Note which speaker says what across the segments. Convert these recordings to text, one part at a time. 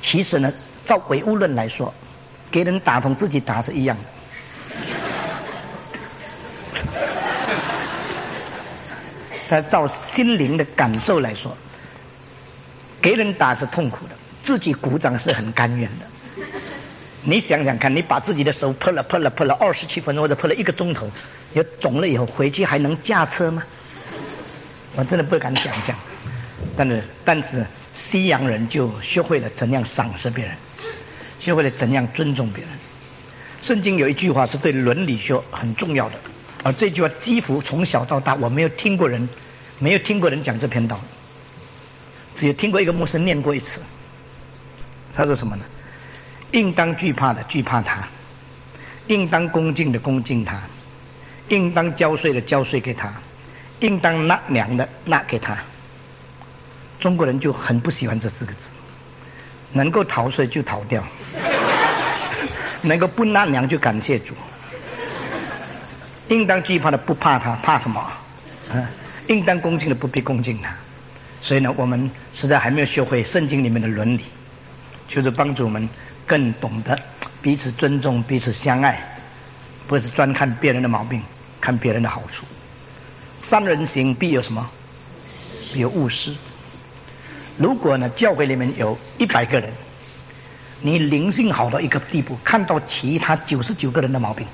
Speaker 1: 其实呢，照唯物论来说，给人打同自己打是一样的。但照心灵的感受来说，给人打是痛苦的，自己鼓掌是很甘愿的。你想想看，你把自己的手破了27分钟或者破了1个钟头，有肿了以后回去还能驾车吗？我真的不敢想象。但是西洋人就学会了怎样赏识别人，学会了怎样尊重别人。圣经有一句话是对伦理学很重要的，而这句话几乎从小到大我没有听过人讲这篇道理，只有听过一个牧师念过一次。他说什么呢？应当惧怕的惧怕他，应当恭敬的恭敬他，应当交税的交税给他，应当纳粮的纳给他。中国人就很不喜欢这4个字，能够逃税就逃掉，能够不纳粮就感谢主。应当惧怕的不怕他，怕什么？应当恭敬的不必恭敬他。所以呢，我们实在还没有学会圣经里面的伦理，就是帮助我们更懂得彼此尊重、彼此相爱，不是专看别人的毛病，看别人的好处。三人行必有什么？必有误事。如果呢，教会里面有100个人，你灵性好到一个地步，看到其他99个人的毛病，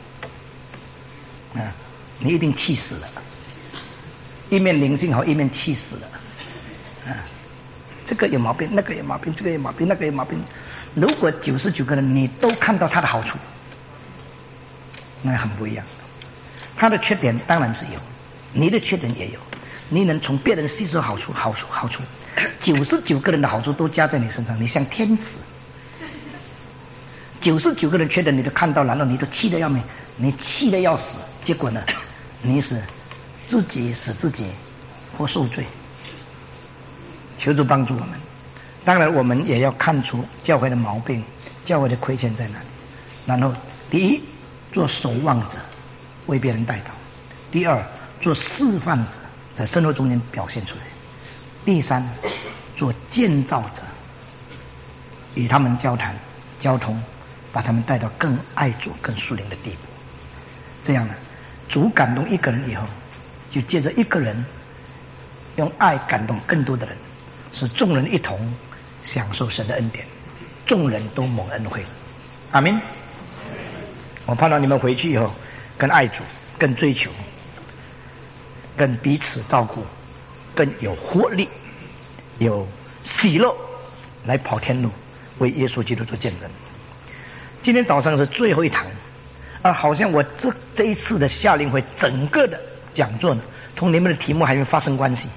Speaker 1: 你一定气死了。一面灵性好，一面气死了。这个有毛病，那个有毛病，这个有毛病，那个有毛病。如果99个人你都看到他的好处，那很不一样。他的缺点当然是有，你的缺点也有，你能从别人吸收好处，99个人的好处都加在你身上，你像天使。99个人缺点你都看到，然后你都气得要命，你气得要死，结果呢，你是自己使自己或受罪。求主帮助我们。当然我们也要看出教会的毛病，教会的亏欠在哪里。然后第一，做守望者，为别人代祷；第二，做示范者，在生活中间表现出来；第三，做建造者，与他们交谈交通，把他们带到更爱主更属灵的地步。这样呢，主感动一个人以后，就借着一个人用爱感动更多的人，使众人一同享受神的恩典，众人都蒙恩惠。阿们。我盼望你们回去以后更爱主，更追求，更彼此照顾，更有活力，有喜乐，来跑天路，为耶稣基督做见证。今天早上是最后一堂，好像我这一次的夏令会整个的讲座呢，同你们的题目还没发生关系。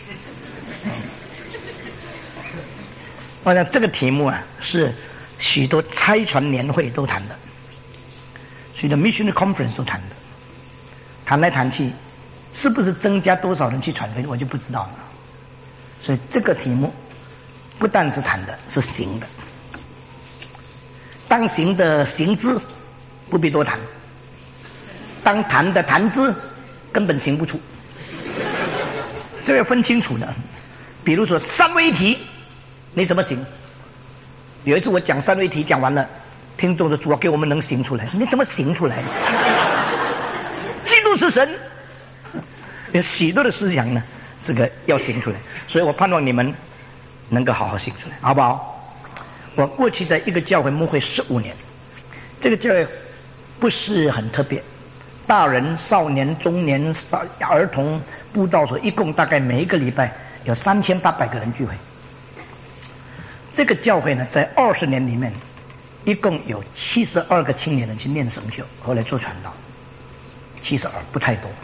Speaker 1: 我想这个题目是许多差传年会都谈的，许多 Mission Conference 都谈的，谈来谈去，是不是增加多少人去传福音，我就不知道了。所以这个题目不但是谈的，是行的。当行的行之不必多谈，当谈的谈之根本行不出，这个要分清楚的。比如说三位一体，你怎么行？有一次我讲三位一体讲完了，听众的主要给我们能行出来，你怎么行出来？基督是神，有许多的思想呢，这个要行出来。所以我盼望你们能够好好行出来，好不好？我过去在一个教会牧会15年，这个教会不是很特别，大人、少年、中年、儿童布道所，一共大概每一个礼拜有3800个人聚会。这个教会呢，在20年里面，一共有72个青年人去念神学，后来做传道，72不太多。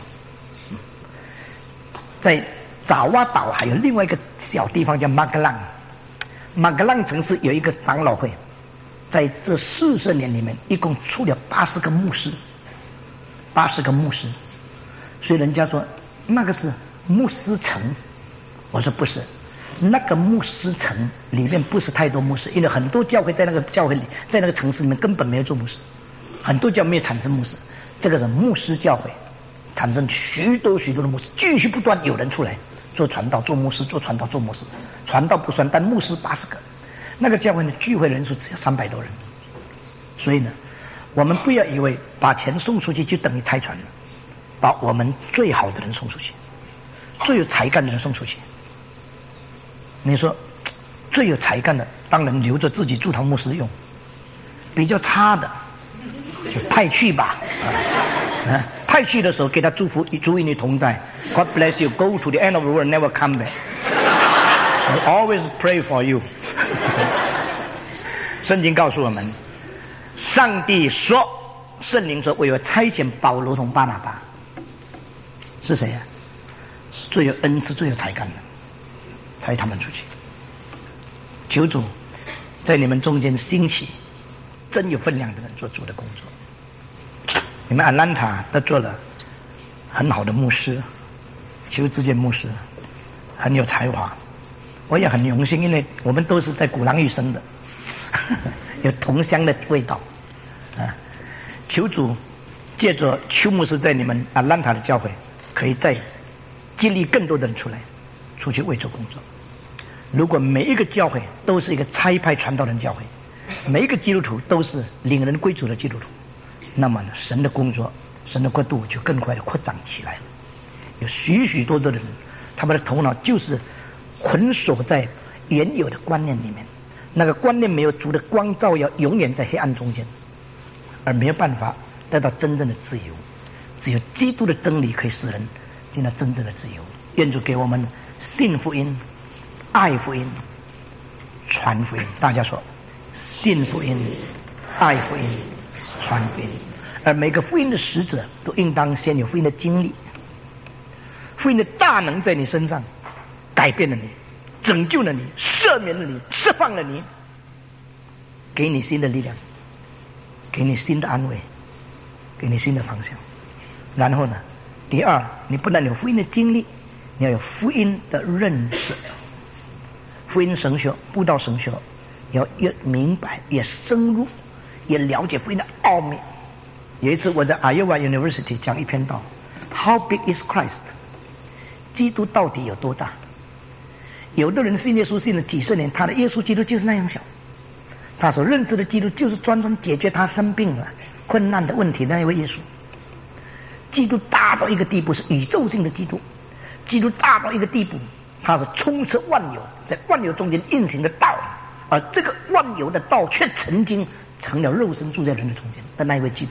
Speaker 1: 在爪哇岛还有另外一个小地方叫马格浪，马格浪城市有一个长老会，在这40年里面，一共出了80个牧师，80个牧师，所以人家说那个是牧师城，我说不是。那个牧师城里面不是太多牧师，因为很多教会在那个教会里，在那个城市里面根本没有做牧师，很多教会没有产生牧师。这个是牧师教会，产生许多的牧师，继续不断有人出来做传道、做牧师、做传道、做牧师。传道不算，但牧师80个。 那个教会的聚会人数只有300多人。所以呢，我们不要以为把钱送出去就等于财传了，把我们最好的人送出去，最有才干的人送出去。你说最有才干的当然留着自己助堂牧师用，比较差的就派去吧。派去的时候给他祝福，主与你同在。God bless you. Go to the end of the world, never come back. I always pray for you. 圣经告诉我们，上帝说，圣灵说，我有差遣保罗同巴拿巴。是谁呀？是最有恩赐、最有才干的，差他们出去。求主在你们中间兴起真有分量的人做主的工作。你们阿兰塔都做了很好的牧师，邱志健牧师很有才华，我也很荣幸，因为我们都是在鼓浪屿生的，有同乡的味道啊。求主借着邱牧师在你们阿兰塔的教会，可以再激励更多的人出去为主工作。如果每一个教会都是一个差派传道人教会，每一个基督徒都是领人归主的基督徒，那么呢，神的工作、神的国度就更快的扩张起来了。有许许多多的人，他们的头脑就是捆锁在原有的观念里面，那个观念没有主的光照，要永远在黑暗中间，而没有办法得到真正的自由。只有基督的真理可以使人进到真正的自由。愿主给我们信福音、爱福音、传福音。大家说，信福音、爱福音、传福音。而每个福音的使者都应当先有福音的经历，福音的大能在你身上改变了你，拯救了你，赦免了你，释放了你，给你新的力量，给你新的安慰，给你新的方向。然后呢，第二，你不但有福音的经历，你要有福音的认识。福音神学、布道神学要越明白、越深入、越了解福音的奥秘。有一次我在 Iowa University 讲一篇道 How big is Christ？ 基督到底有多大？有的人信耶稣信了几十年，他的耶稣基督就是那样小，他所认识的基督就是专门解决他生病了困难的问题的那位耶稣。基督大到一个地步是宇宙性的基督，基督大到一个地步，他是充斥万有，在万有中间运行的道，而这个万有的道却曾经成了肉身住在人的中间的那一位基督。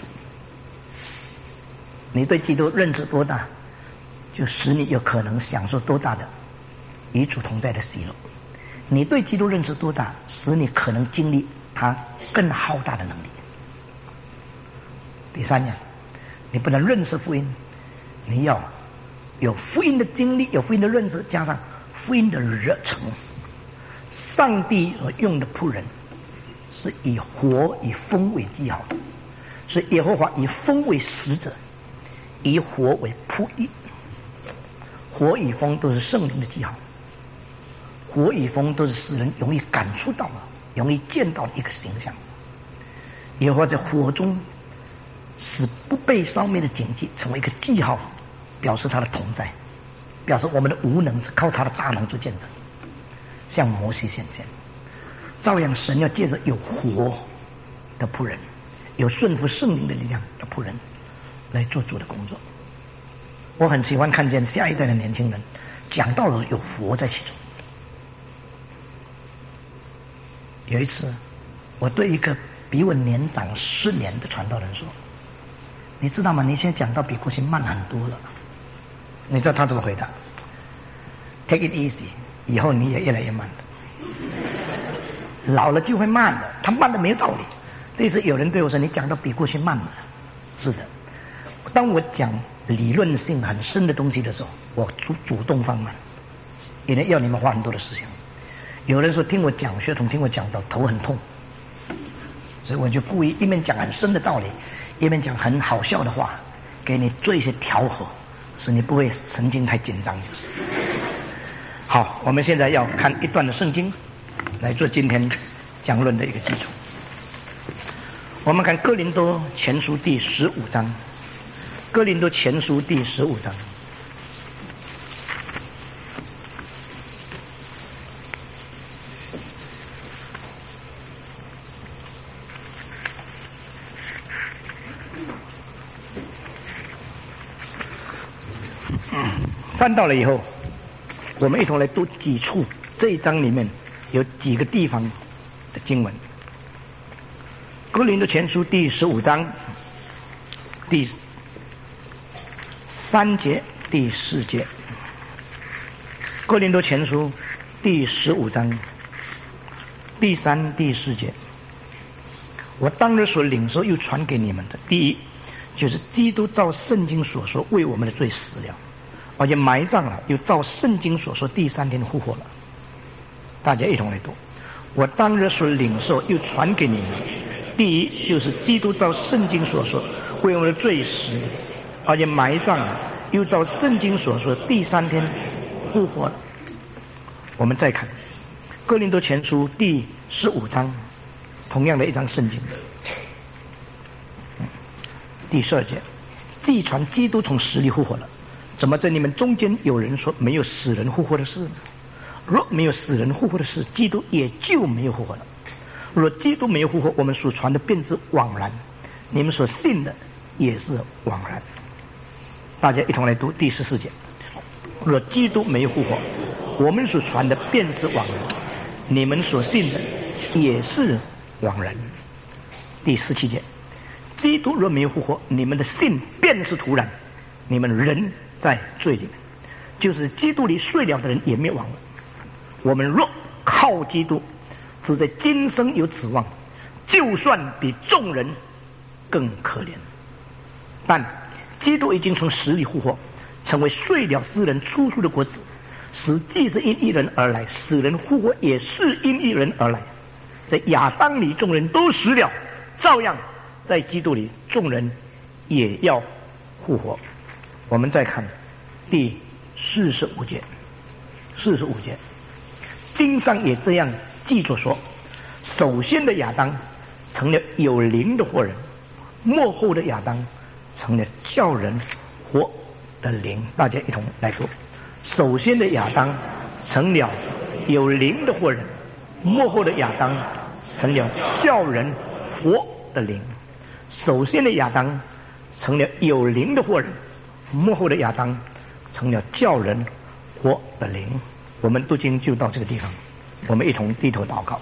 Speaker 1: 你对基督认识多大，就使你有可能享受多大的与主同在的喜乐。你对基督认识多大，使你可能经历他更浩大的能力。第三样，你不能认识福音，你要有福音的经历，有福音的认识，加上福音的热忱。上帝所用的仆人是以火以风为记号的，所以耶和华以风为使者，以火为仆役。火与风都是圣灵的记号，火与风都是使人容易感触到、容易见到的一个形象。耶和华在火中使不被烧灭的荆棘成为一个记号，表示他的同在，表示我们的无能是靠他的大能做见证，向摩西显现。照样神要借着有火的仆人，有顺服圣灵的力量的仆人来做主的工作。我很喜欢看见下一代的年轻人讲到了有活在其中。有一次我对一个比我年长10年的传道人说，你知道吗，你现在讲到比过去慢很多了。你知道他怎么回答？ Take it easy， 以后你也越来越慢的，老了就会慢的，他慢的没有道理。这次有人对我说，你讲到比过去慢了。是的，当我讲理论性很深的东西的时候，我主动放慢，因为要你们花很多的时间。有人说听我讲学统，听我讲到头很痛，所以我就故意一面讲很深的道理，一面讲很好笑的话，给你做一些调和，使你不会神经太紧张就是。好，我们现在要看一段的圣经来做今天讲论的一个基础。我们看哥林多前书第15章，哥林多前书第15章。 翻到了以后，我们一同来读几处这一章里面有几个地方的经文。哥林多前书第15章第3节第4节，哥林多前书第15章第3、第4节。我当日所领受又传给你们的，第一就是基督照圣经所说为我们的罪死了，而且埋葬了，又照圣经所说第3天复活了。大家一同来读。我当日所领受又传给你们，第一就是基督照圣经所说为我们的罪死，而且埋葬了，又照圣经所说第3天复活了。我们再看哥林多前书第15章，同样的一章圣经，第12节，既传基督从死里复活了，怎么在你们中间有人说没有死人复活的事呢？若没有死人复活的事，基督也就没有复活了。若基督没有复活，我们所传的便是枉然，你们所信的也是枉然。大家一同来读第14节。若基督没有复活，我们所传的便是枉然，你们所信的也是枉然。第17节，基督若没有复活，你们的信便是徒然，你们仍在罪里，就是基督里睡了的人也灭亡了。我们若靠基督，只在今生有指望，就算比众人更可怜。但基督已经从死里复活，成为睡了之人出处的果子。死既是因一人而来，死人复活也是因一人而来。在亚当里众人都死了，照样在基督里众人也要复活。我们再看第45节，45节，经上也这样记着说：首先的亚当成了有灵的活人，末后的亚当成了叫人活的灵。大家一同来读。首先的亚当成了有灵的活人，末后的亚当成了叫人活的灵。首先的亚当成了有灵的活人，末后的亚当成了叫人活的灵。我们读经就到这个地方，我们一同低头祷告。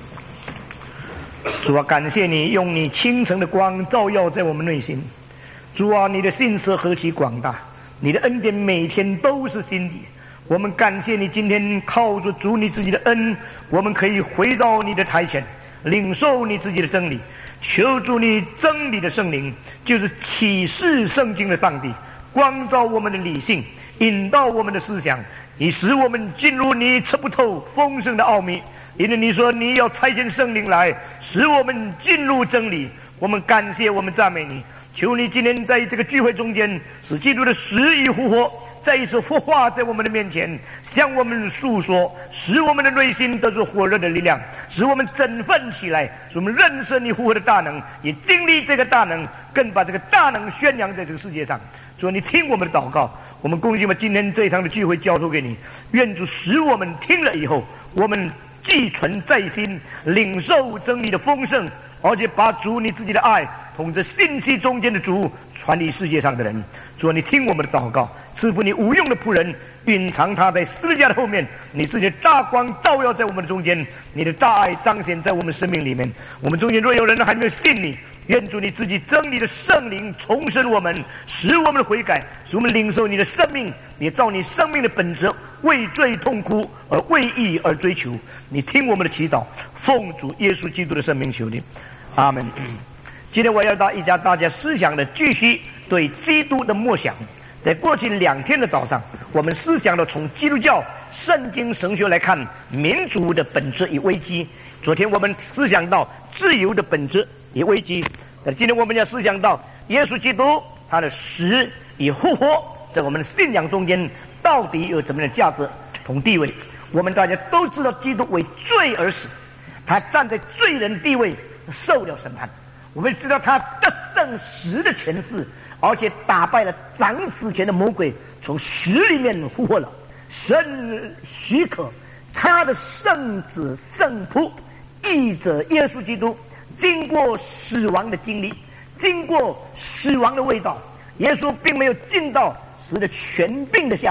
Speaker 1: 主啊，感谢你用你清晨的光照耀在我们内心。主啊，你的信实何其广大，你的恩典每天都是新的。我们感谢你，今天靠着主你自己的恩，我们可以回到你的台前，领受你自己的真理。求主你真理的圣灵，就是启示圣经的上帝，光照我们的理性，引导我们的思想，以使我们进入你测不透丰盛的奥秘。因为你说你要差遣圣灵来，使我们进入真理。我们感谢，我们赞美你。求你今天在这个聚会中间，使基督的死与复活再一次活化在我们的面前，向我们诉说，使我们的内心得着火热的力量，使我们振奋起来，使我们认识你复活的大能，也经历这个大能，更把这个大能宣扬在这个世界上。主，你听我们的祷告，我们恭喜我们今天这一场的聚会交托给你，愿主使我们听了以后，我们寄存在心，领受真理的丰盛，而且把主你自己的爱同这信息中间的主传递世界上的人。主，你听我们的祷告，赐福你无用的仆人，隐藏他在十字架的后面，你自己的大光照耀在我们的中间，你的大爱彰显在我们生命里面。我们中间若有人还没有信你，愿主你自己真理的圣灵重生我们，使我们的悔改，使我们领受你的生命，也照你生命的本质，为罪痛哭而为义而追求。你听我们的祈祷，奉主耶稣基督的圣名求你，阿们。今天我要大家思想的继续对基督的默想。在过去2天的早上，我们思想的从基督教圣经神学来看民主的本质与危机。昨天我们思想到自由的本质与危机，今天我们要思想到耶稣基督他的死与复活，在我们的信仰中间到底有怎么样的价值同地位。我们大家都知道基督为罪而死，他站在罪人地位受了审判。我们知道他得胜死的权势，而且打败了掌死前的魔鬼，从死里面复活了。神许可他的圣子圣仆义者耶稣基督经过死亡的经历，经过死亡的味道，耶稣并没有进到死的权柄的下面，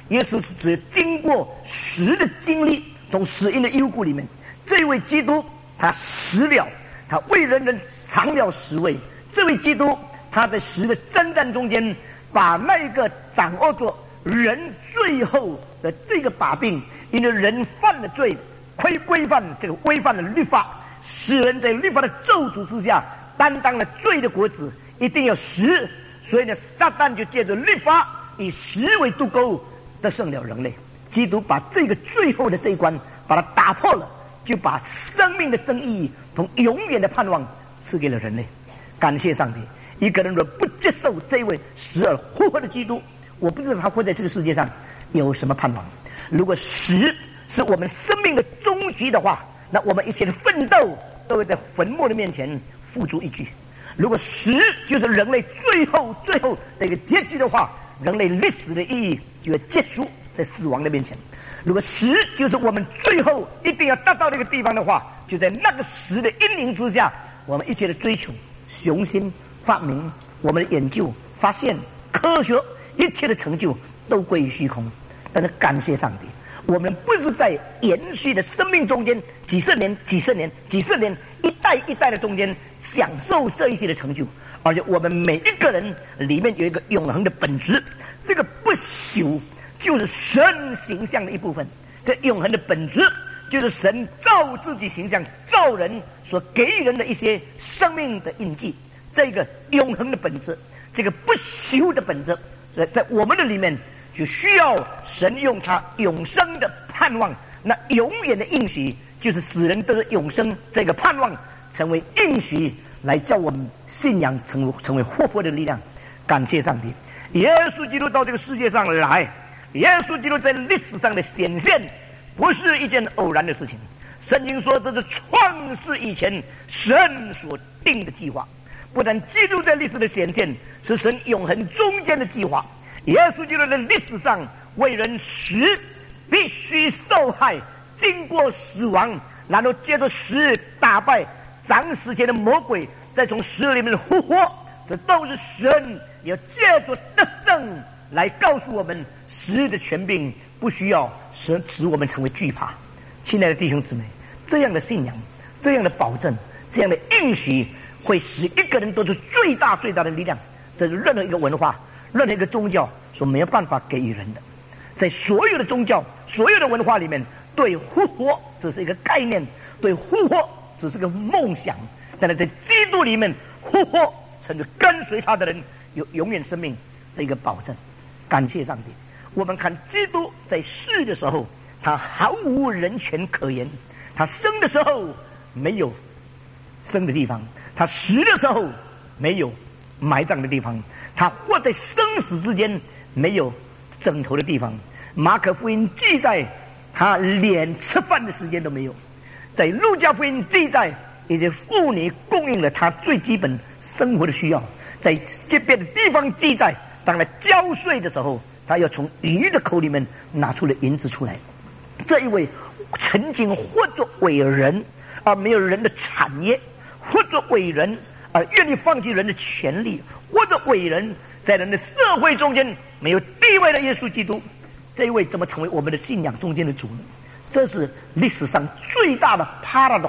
Speaker 1: 耶稣只经过死的经历，从死荫的幽谷里面，这位基督他死了，他为人尝了死味。这位基督他在死的征战中间，把那个掌握着人最后的这个把柄，因为人犯了罪，规范这个规范的律法，使人在律法的咒诅之下担当了罪的果子，一定要死。所以呢，撒旦就借着律法以死为渡钩，得胜了人类。基督把这个最后的这一关把它打破了，就把生命的真意义同永远的盼望赐给了人类。感谢上帝！一个人若不接受这位死而复活的基督，我不知道他会在这个世界上有什么盼望。如果死是我们生命的终局的话，那我们一切的奋斗都会在坟墓的面前付诸一炬。如果死就是人类最后的一个结局的话，人类历史的意义就会结束在死亡的面前。如果死就是我们最后一定要达到那个地方的话，就在那个死的阴影之下，我们一切的追求、雄心、发明、我们的研究、发现、科学一切的成就都归于虚空。但是感谢上帝，我们不是在延续的生命中间几十年、一代一代的中间享受这一些的成就，而且我们每一个人里面有一个永恒的本质，这个不朽就是神形象的一部分。这永恒的本质就是神造自己形象造人所给予人的一些生命的印记。这个永恒的本质，这个不朽的本质，在我们的里面就需要神用他永生的盼望，那永远的应许就是使人得永生，这个盼望成为应许，来叫我们信仰成为活泼的力量。感谢上帝，耶稣基督到这个世界上来，耶稣基督在历史上的显现不是一件偶然的事情。圣经说这是创世以前神所定的计划。不但基督在历史的显现是神永恒中间的计划，耶稣基督在历史上为人死必须受害，经过死亡，然后接着死打败掌死前的魔鬼，再从死里面复活。这都是神要借着得胜来告诉我们，死的权柄不需要使我们成为惧怕。亲爱的弟兄姊妹，这样的信仰，这样的保证，这样的应许，会使一个人得出最大的力量。这是任何一个文化、任何一个宗教所没有办法给予人的。在所有的宗教、所有的文化里面，对复活只是一个概念，对复活只是个梦想。但是在基督里面，复活成为跟随他的人有永远生命的一个保证。感谢上帝！我们看基督在世的时候，他毫无人权可言。他生的时候没有生的地方，他死的时候没有埋葬的地方，他活在生死之间没有枕头的地方。马可福音记载他连吃饭的时间都没有，在路加福音记载也是妇女供应了他最基本生活的需要。在这边的地方记载，当他交税的时候，他要从鱼的口里面拿出了银子出来。这一位曾经活着为人而没有人的产业，活着为人而愿意放弃人的权利，活着为人在人的社会中间没有地位的耶稣基督，这一位怎么成为我们的信仰中间的主呢？这是历史上最大的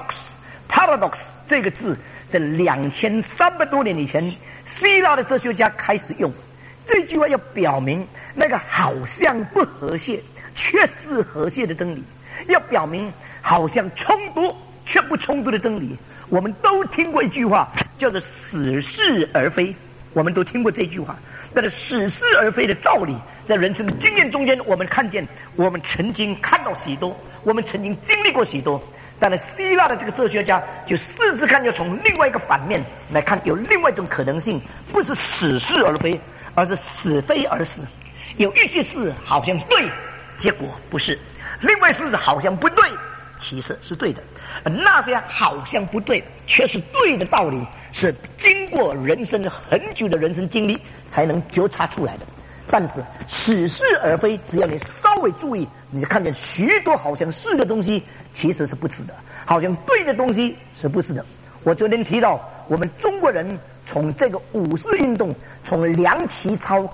Speaker 1: paradox 这个字在2300多年以前希腊的哲学家开始用。这句话要表明那个好像不和谐却是和谐的真理，要表明好像冲突却不冲突的真理。我们都听过一句话叫做似是而非，我们都听过这句话。但是似是而非的道理，在人生的经验中间，我们看见，我们曾经看到许多，我们曾经经历过许多。但是希腊的这个哲学家就试试看，要从另外一个反面来看，有另外一种可能性，不是似是而非，而是是非而是。有一些事好像对，结果不是；另外事好像不对，其实是对的。那些好像不对却是对的道理，是经过人生很久的人生经历才能觉察出来的。但是似是而非，只要你稍微注意，你就看见许多好像是的东西其实是不是的，好像对的东西是不是的。我昨天提到，我们中国人从这个五四运动，从梁启超、康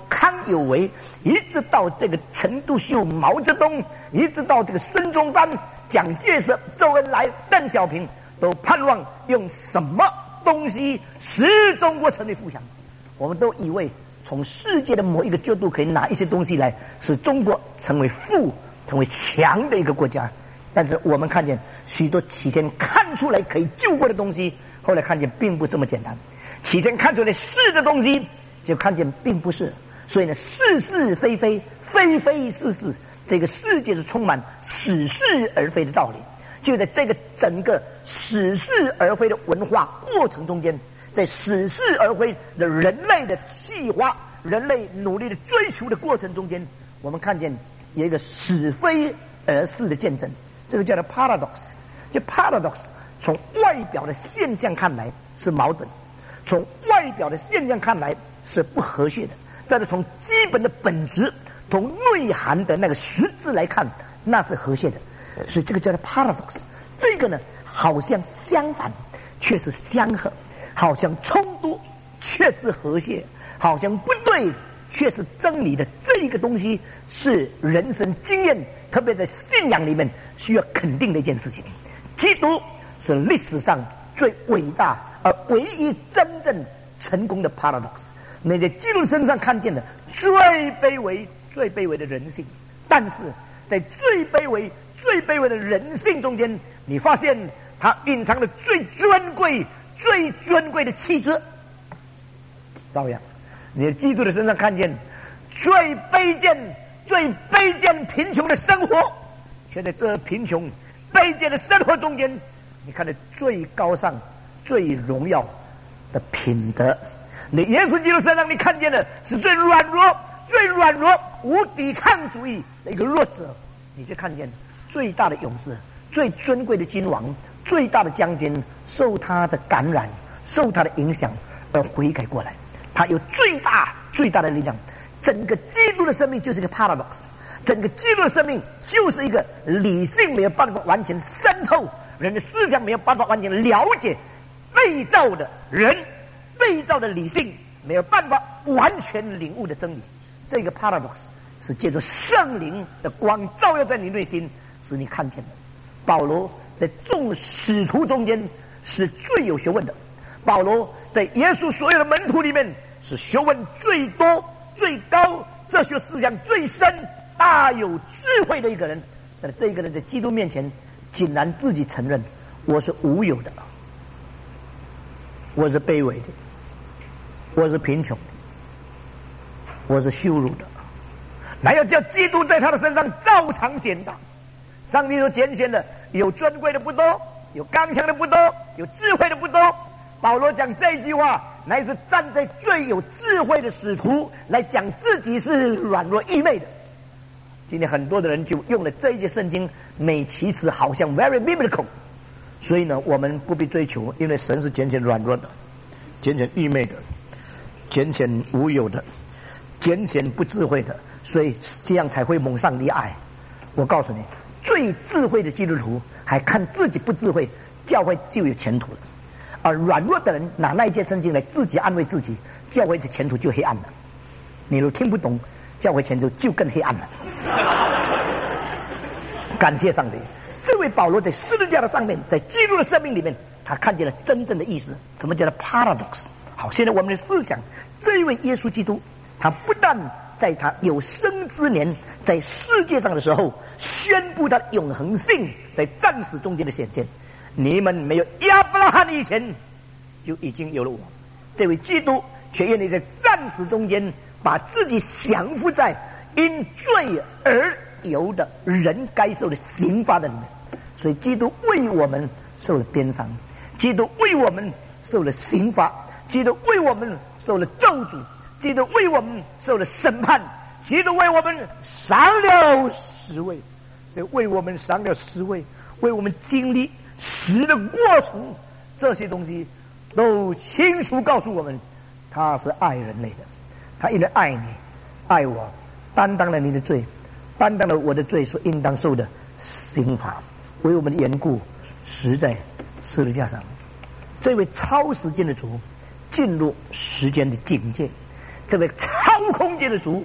Speaker 1: 有为，一直到这个陈独秀、毛泽东，一直到这个孙中山、蒋介石、周恩来、邓小平，都盼望用什么东西使中国成为富强。我们都以为从世界的某一个角度可以拿一些东西来使中国成为富、成为强的一个国家。但是我们看见许多起先看出来可以救国的东西，后来看见并不这么简单。起先看出来是的东西，就看见并不是。所以呢，是是非非，非非是是，这个世界是充满似是而非的道理。就在这个整个似是而非的文化过程中间，在似是而非的人类的计划、人类努力的追求的过程中间，我们看见有一个是非而是的见证。这个叫做 paradox。 就 paradox 从外表的现象看来是矛盾，从外表的现象看来是不和谐的，再是从基本的本质、从内涵的那个实质来看，那是和谐的。所以这个叫做 paradox。 这个呢，好像相反却是相合，好像冲突却是和谐，好像不对却是真理的。这个东西是人生经验，特别在信仰里面需要肯定的一件事情。基督是历史上最伟大而唯一真正成功的 paradox。 你在基督身上看见的最卑微、最卑微的人性，但是在最卑微、最卑微的人性中间，你发现它隐藏了最尊贵、最尊贵的气质。照样，你在基督的身上看见最卑贱、最卑贱、贫穷的生活，却在这贫穷、卑贱的生活中间，你看到最高尚、最荣耀的品德。你耶稣基督身上，你看见的是最软弱、最软弱、无抵抗主义的一个弱者，你就看见最大的勇士、最尊贵的君王、最大的将军，受他的感染、受他的影响而悔改过来。他有最大最大的力量。整个基督的生命就是一个 paradox。 整个基督的生命就是一个理性没有办法完全渗透，人的思想没有办法完全了解，被造的人、被造的理性没有办法完全领悟的真理。这个 paradox 是借着圣灵的光照耀在你内心，使你看见的。保罗在众使徒中间是最有学问的，保罗在耶稣所有的门徒里面是学问最多、最高、哲学思想最深、大有智慧的一个人。但这个人在基督面前竟然自己承认，我是无有的，我是卑微的，我是贫穷的，我是羞辱的。那要叫基督在他的身上照常显大。上帝所拣选的，有尊贵的不多，有刚强的不多，有智慧的不多。保罗讲这句话，乃是站在最有智慧的使徒来讲自己是软弱愚昧的。今天很多的人就用了这一节圣经，美其词好像 very biblical。 所以呢，我们不必追求，因为神是拣选软弱的，拣选愚昧的，拣选无有的，拣选不智慧的，所以这样才会蒙上帝爱。我告诉你，最智慧的基督徒还看自己不智慧，教会就有前途了。而软弱的人拿那一节圣经来自己安慰自己，教会的前途就黑暗了。你若听不懂，教会前途就更黑暗了。感谢上帝，这位保罗在十字架的上面，在基督的生命里面，他看见了真正的意思。什么叫做 paradox？ 好，现在我们的思想，这一位耶稣基督，他不但在他有生之年在世界上的时候宣布他的永恒性在战死中间的显现，你们没有亚伯拉罕以前就已经有了我。这位基督却愿意在战死中间把自己降服在因罪而有的人该受的刑罚的里面。所以基督为我们受了鞭伤，基督为我们受了刑罚，基督为我们受了咒诅，基督为我们受了审判，基督为我们赏了十位，为我们赏了十位，为我们经历死的过程，这些东西都清楚告诉我们，他是爱人类的。他因为爱你爱我，担当了你的罪，担当了我的罪所应当受的刑罚，为我们的缘故死在十字架上。这位超时间的主进入时间的境界，这位超空间的主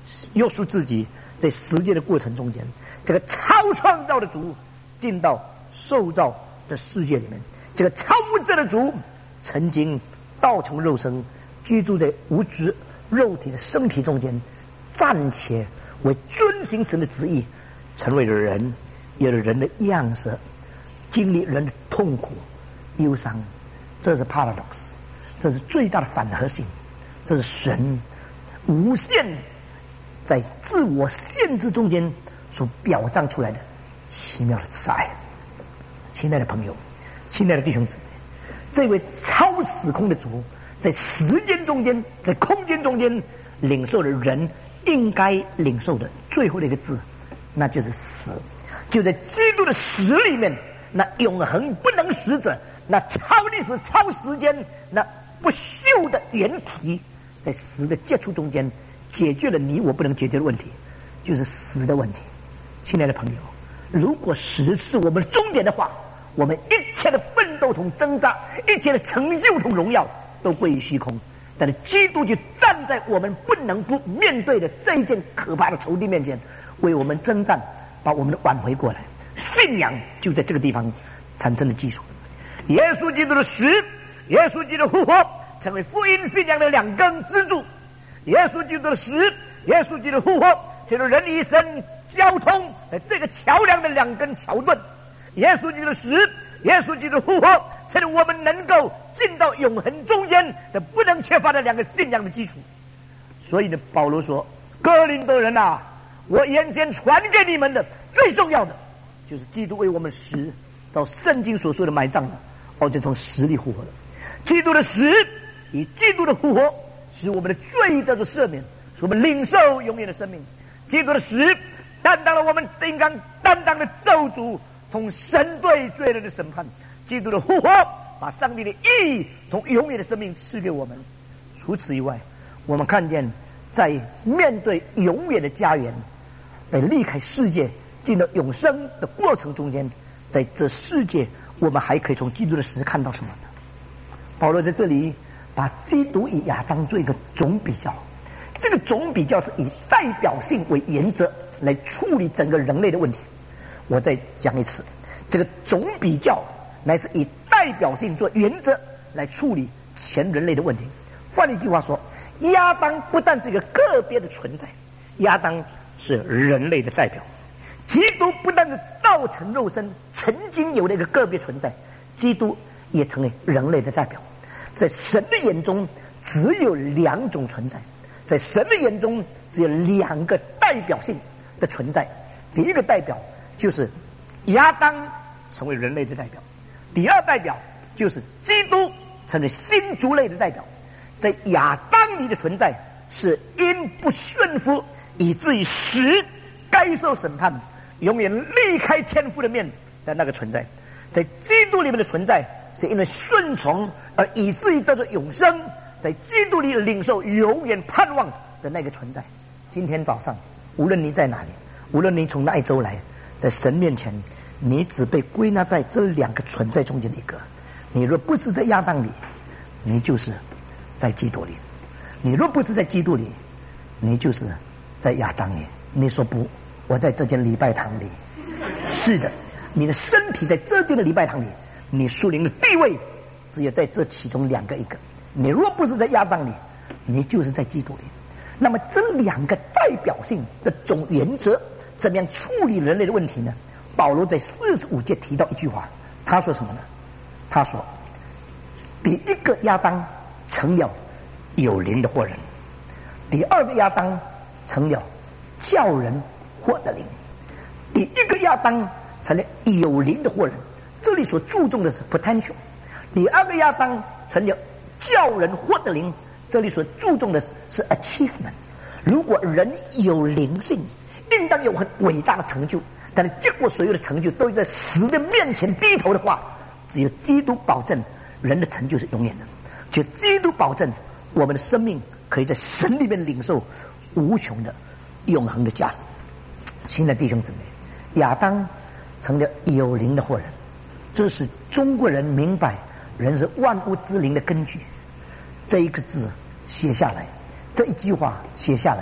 Speaker 1: 约束自己在实践的过程中间，这个超创造的主进到受造的世界里面，这个超物质的主曾经道成肉身，居住在无知肉体的身体中间，暂且为遵行神的旨意，成为了人，有了人的样式，经历人的痛苦忧伤。这是 paradox， 这是最大的反合性，这是神无限在自我限制中间所表彰出来的奇妙的慈爱。亲爱的朋友，亲爱的弟兄姊妹，这位超时空的主在时间中间，在空间中间领受了人应该领受的最后的一个字，那就是死。就在基督的死里面，那永恒不能死者，那超历史超时间，那不朽的原体，在死的接触中间解决了你我不能解决的问题，就是死的问题。亲爱的朋友，如果死是我们的终点的话，我们一切的奋斗同挣扎，一切的成就同荣耀都归于虚空。但是基督就站在我们不能不面对的这一件可怕的仇敌面前，为我们征战，把我们的挽回过来。信仰就在这个地方产生的基础。耶稣基督的死，耶稣基督的复活，成为福音信仰的两根支柱。耶稣基督的死，耶稣基督的复活，成为人与神交通的这个桥梁的两根桥盾。耶稣基督的死，耶稣基督的复活，成为我们能够进到永恒中间的不能缺乏的两个信仰的基础。所以呢，保罗说：“哥林多人啊，我原先传给你们的最重要的，就是基督为我们死，照圣经所说的埋葬了，就从死里复活了。基督的死与基督的复活，使我们的罪得到赦免，使我们领受永远的生命。基督的死担当了我们应当担当的咒诅同神对罪人的审判，基督的复活把上帝的义同永远的生命赐给我们。除此以外，我们看见在面对永远的家园，在离开世界进到永生的过程中间，在这世界我们还可以从基督的死看到什么呢？保罗在这里把基督与亚当做一个总比较，这个总比较是以代表性为原则来处理整个人类的问题。我再讲一次，这个总比较乃是以代表性做原则来处理全人类的问题。换一句话说，亚当不但是一个个别的存在，亚当是人类的代表。基督不但是道成肉身曾经有的一个个别存在，基督也成为人类的代表。在神的眼中只有两种存在，在神的眼中只有两个代表性的存在。第一个代表就是亚当成为人类的代表，第二代表就是基督成为新族类的代表。在亚当里的存在是因不顺服以至于死，该受审判，永远离开天父的面的那个存在。在基督里面的存在是因为顺从而以至于得到永生，在基督里领受永远盼望的那个存在。今天早上无论你在哪里，无论你从哪一州来，在神面前你只被归纳在这两个存在中间的一个。你若不是在亚当里，你就是在基督里；你若不是在基督里，你就是在亚当里。你说不，我在这间礼拜堂里。是的，你的身体在这间的礼拜堂里，你属灵的地位只有在这其中两个一个。你若不是在亚当里，你就是在基督里。那么这两个代表性的总原则怎么样处理人类的问题呢？保罗在45节提到一句话，他说什么呢？他说第一个亚当成了有灵的活人，第二个亚当成了叫人活的灵。第一个亚当成了有灵的活人，这里所注重的是 potential； 第二个亚当成了叫人活的灵，这里所注重的是 achievement。 如果人有灵性，应当有很伟大的成就，但是结果所有的成就都在死的面前低头的话，只有基督保证人的成就是永远的，只有基督保证我们的生命可以在神里面领受无穷的永恒的价值。亲爱的弟兄姊妹，亚当成了有灵的活人，这是中国人明白人是万物之灵的根据。这一个字写下来，这一句话写下来，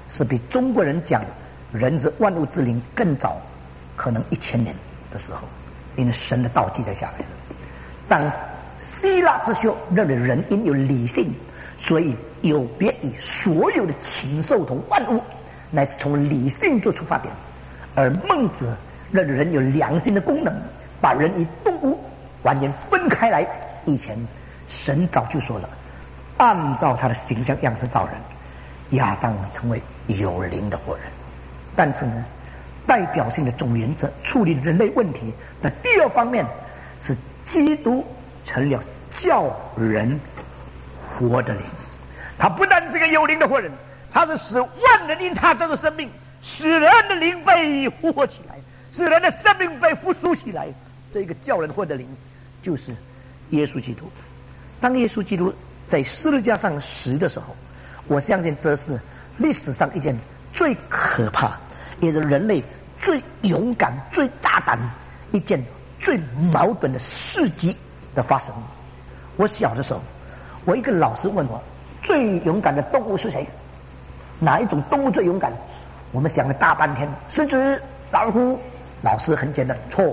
Speaker 1: 是比中国人讲人是万物之灵更早，可能1000年的时候，因为神的道记载下来了。当希腊之学认为人应有理性，所以有别于所有的禽兽同万物，乃是从理性做出发点；而孟子认为人有良心的功能，把人与动物完全分开来。以前神早就说了，按照他的形象样式造人，亚当成为有灵的活人。但是呢，代表性的总原则处理人类问题的第二方面是基督成了叫人活的灵。他不但是个有灵的活人，他是使万人因他得到生命，使人的灵被复活起来，使人的生命被复苏起来。这个叫人活的灵就是耶稣基督。当耶稣基督在十字架上死的时候，我相信这是历史上一件最可怕，也是人类最勇敢、最大胆、一件最矛盾的事迹的发生。我小的时候，我一个老师问我，最勇敢的动物是谁？哪一种动物最勇敢？我们想了大半天，狮子、老虎。老师很简单，错。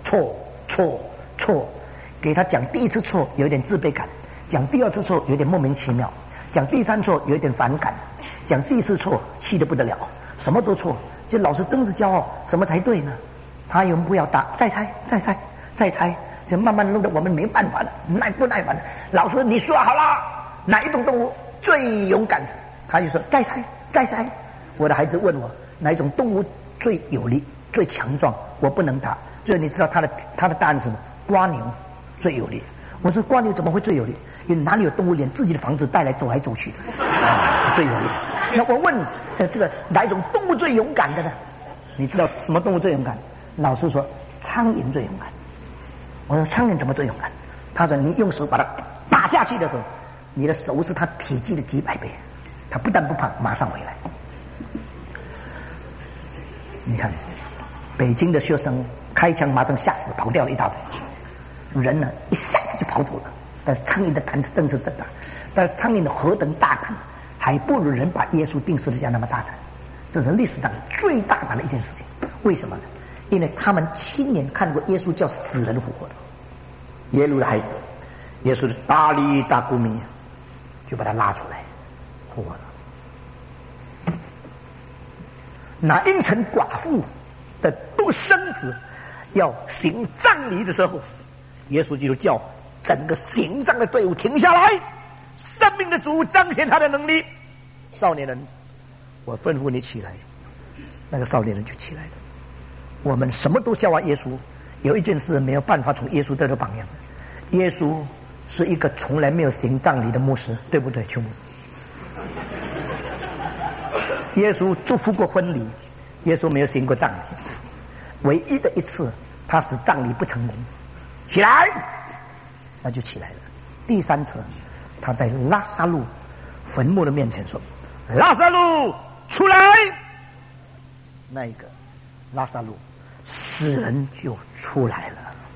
Speaker 1: 给他讲第一次错有一点自卑感，讲第二次错有点莫名其妙，讲第三错有一点反感，讲第四错气得不得了，什么都错。这老师真是骄傲，什么才对呢？他永不要答，再猜，就慢慢弄得我们没办法了，不耐烦了。老师你说好了，哪一种动物最勇敢？他就说再猜。我的孩子问我哪一种动物最有力、最强壮，我不能答。所以你知道他的答案是什么？蜗牛最有力。我说蜗牛怎么会最有力？因为哪里有动物连自己的房子带来走来走去的，最有力的。那我问这个哪一种动物最勇敢的呢？你知道什么动物最勇敢？老师说苍蝇最勇敢。我说苍蝇怎么最勇敢？他说你用手把它打下去的时候，你的手是它体积的几百倍，它不但不怕，马上回来。你看北京的学生开枪马上吓死，跑掉了一大堆人呢，一下子就跑走了。但是苍蝇的胆子真是真大，但是苍蝇的何等大胆，还不如人把耶稣钉十字架那么大胆。这是历史上最大胆的一件事情。为什么呢？因为他们亲眼看过耶稣叫死人复活的。耶路的孩子，耶稣的大力大姑米就把他拉出来复活了。那阴城寡妇的独生子要行葬礼的时候，耶稣基督叫整个行葬的队伍停下来，生命的主彰显他的能力。少年人，我吩咐你起来。那个少年人就起来了。我们什么都笑话耶稣，有一件事没有办法从耶稣得到榜样。耶稣是一个从来没有行葬礼的牧师，对不对，邱牧师？耶稣祝福过婚礼，耶稣没有行过葬礼。唯一的一次他使葬礼不成功，起来，那就起来了。第三次他在拉撒路坟墓的面前说，拉撒路出来。那一个拉撒路死人就出来了。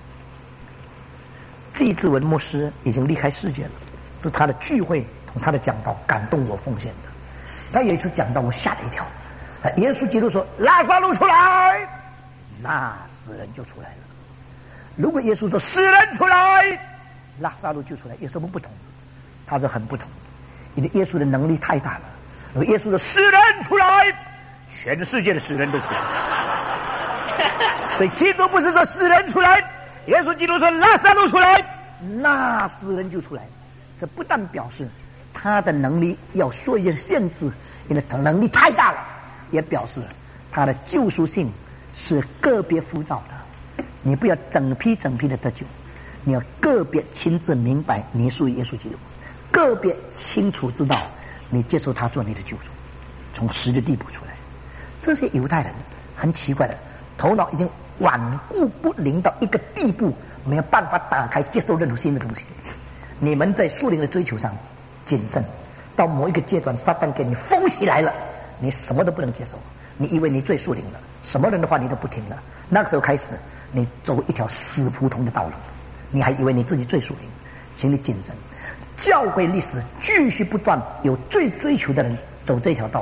Speaker 1: 季志文牧师已经离开世界了，是他的聚会同他的讲道感动我奉献的。他有一次讲到我吓了一跳，耶稣基督说拉撒路出来，那死人就出来了。如果耶稣说死人出来，拉撒路就出来，有什么不同？他说很不同，因为耶稣的能力太大了。如果耶稣说死人出来，全世界的死人都出来。所以基督不是说死人出来，耶稣基督说拉撒路出来，那死人就出来。这不但表示他的能力要受一些限制，因为他能力太大了，也表示他的救赎性是个别浮躁的。你不要整批的得救，你要个别亲自明白你属于耶稣基督，个别清楚知道你接受他做你的救主，从十的地步出来。这些犹太人很奇怪的，头脑已经顽固不灵到一个地步，没有办法打开接受任何新的东西。你们在属灵的追求上谨慎，到某一个阶段撒旦给你封起来了，你什么都不能接受，你以为你最属灵了，什么人的话你都不听了。那个时候开始你走一条死胡同的道路，你还以为你自己最属灵。请你谨慎，教会历史继续不断有最追求的人走这条道路，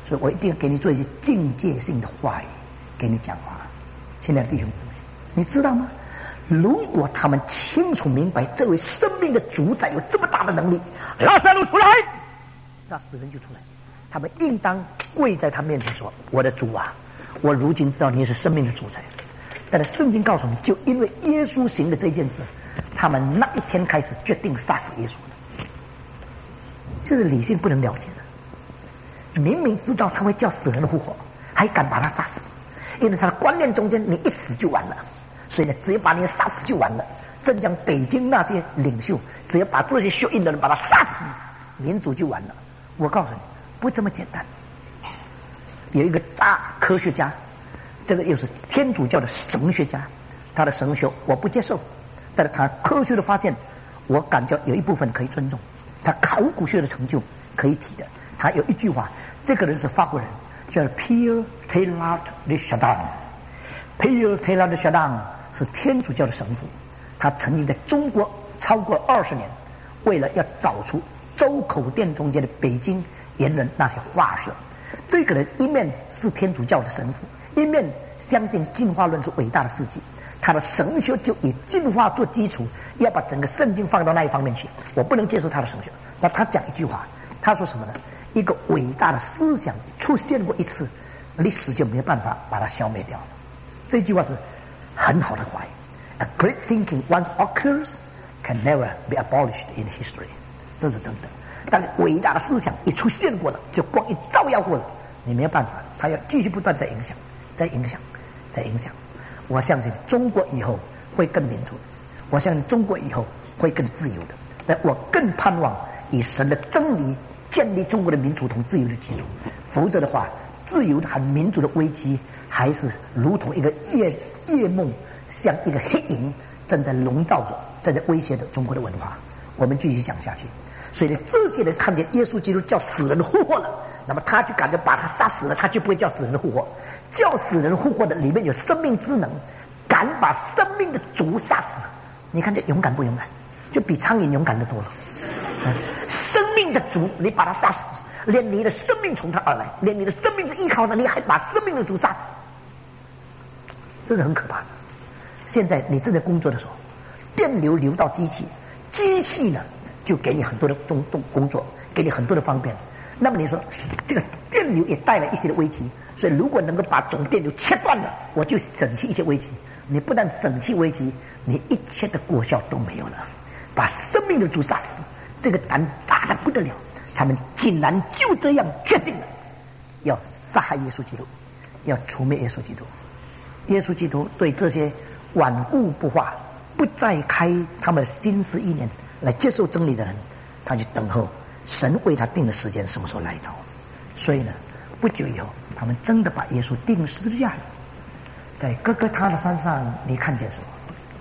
Speaker 2: 所以我一定要给你做一些境界性的话语，给你讲话。亲爱的弟兄姊妹，你知道吗？如果他们清楚明白这位生命的主宰有这么大的能力，拉撒路出来，那死人就出来，他们应当跪在他面前说：我的主啊，我如今知道你是生命的主宰。但是圣经告诉我们，就因为耶稣行的这件事，他们那一天开始决定杀死耶稣了。这是理性不能了解的。明明知道他会叫死人复活，还敢把他杀死，因为他的观念中间，你一死就完了。所以呢，只要把你杀死就完了。正像北京那些领袖，只要把这些秀印的人把他杀死，民主就完了。我告诉你，不这么简单。有一个大科学家，这个又是天主教的神学家，他的神学我不接受，但是他科学的发现，我感觉有一部分可以尊重。他考古学的成就可以提的。他有一句话，这个人是法国人，叫 Pierre Teilhard de Chardin。Pierre Teilhard de Chardin 是天主教的神父，他曾经在中国超过20年，为了要找出周口店中间的北京猿人那些画像。这个人一面是天主教的神父，一面相信进化论是伟大的事迹。他的神学就以进化做基础，要把整个圣经放到那一方面去。我不能接受他的神学。那他讲一句话，他说什么呢？一个伟大的思想出现过一次，历史就没有办法把它消灭掉了。这句话是很好的话语。A great thinking once occurs can never be abolished in history。这是真的。但伟大的思想一出现过了，就光一照耀过了，你没有办法，它要继续不断在影响，在影响，在影响。我相信中国以后会更民主，我相信中国以后会更自由的。但我更盼望以神的真理建立中国的民主同自由的基础，否则的话，自由和民主的危机还是如同一个夜梦，像一个黑影正在笼罩着，正在威胁着中国的文化。我们继续讲下去。所以呢，这些人看见耶稣基督叫死人复活了，那么他就感觉把他杀死了，他就不会叫死人复活。叫死人复活的里面有生命之能，敢把生命的主杀死，你看这勇敢不勇敢？就比苍蝇勇敢的多了。生命的主，你把他杀死，连你的生命从他而来，连你的生命是依靠他，你还把生命的主杀死，这是很可怕的。现在你正在工作的时候，电流流到机器，机器呢就给你很多的工作，给你很多的方便。那么你说这个电流也带来一些的危机，所以如果能够把总电流切断了，我就省去一些危机。你不但省去危机，你一切的果效都没有了。把生命的主杀死，这个胆子大得不得了。他们竟然就这样决定了要杀害耶稣基督，要除灭耶稣基督。耶稣基督对这些顽固不化、不再开他们的心思意念来接受真理的人，他就等候神为他定的时间什么时候来到。所以呢，不久以后，他们真的把耶稣钉十字架了。在哥哥他的山上，你看见什么？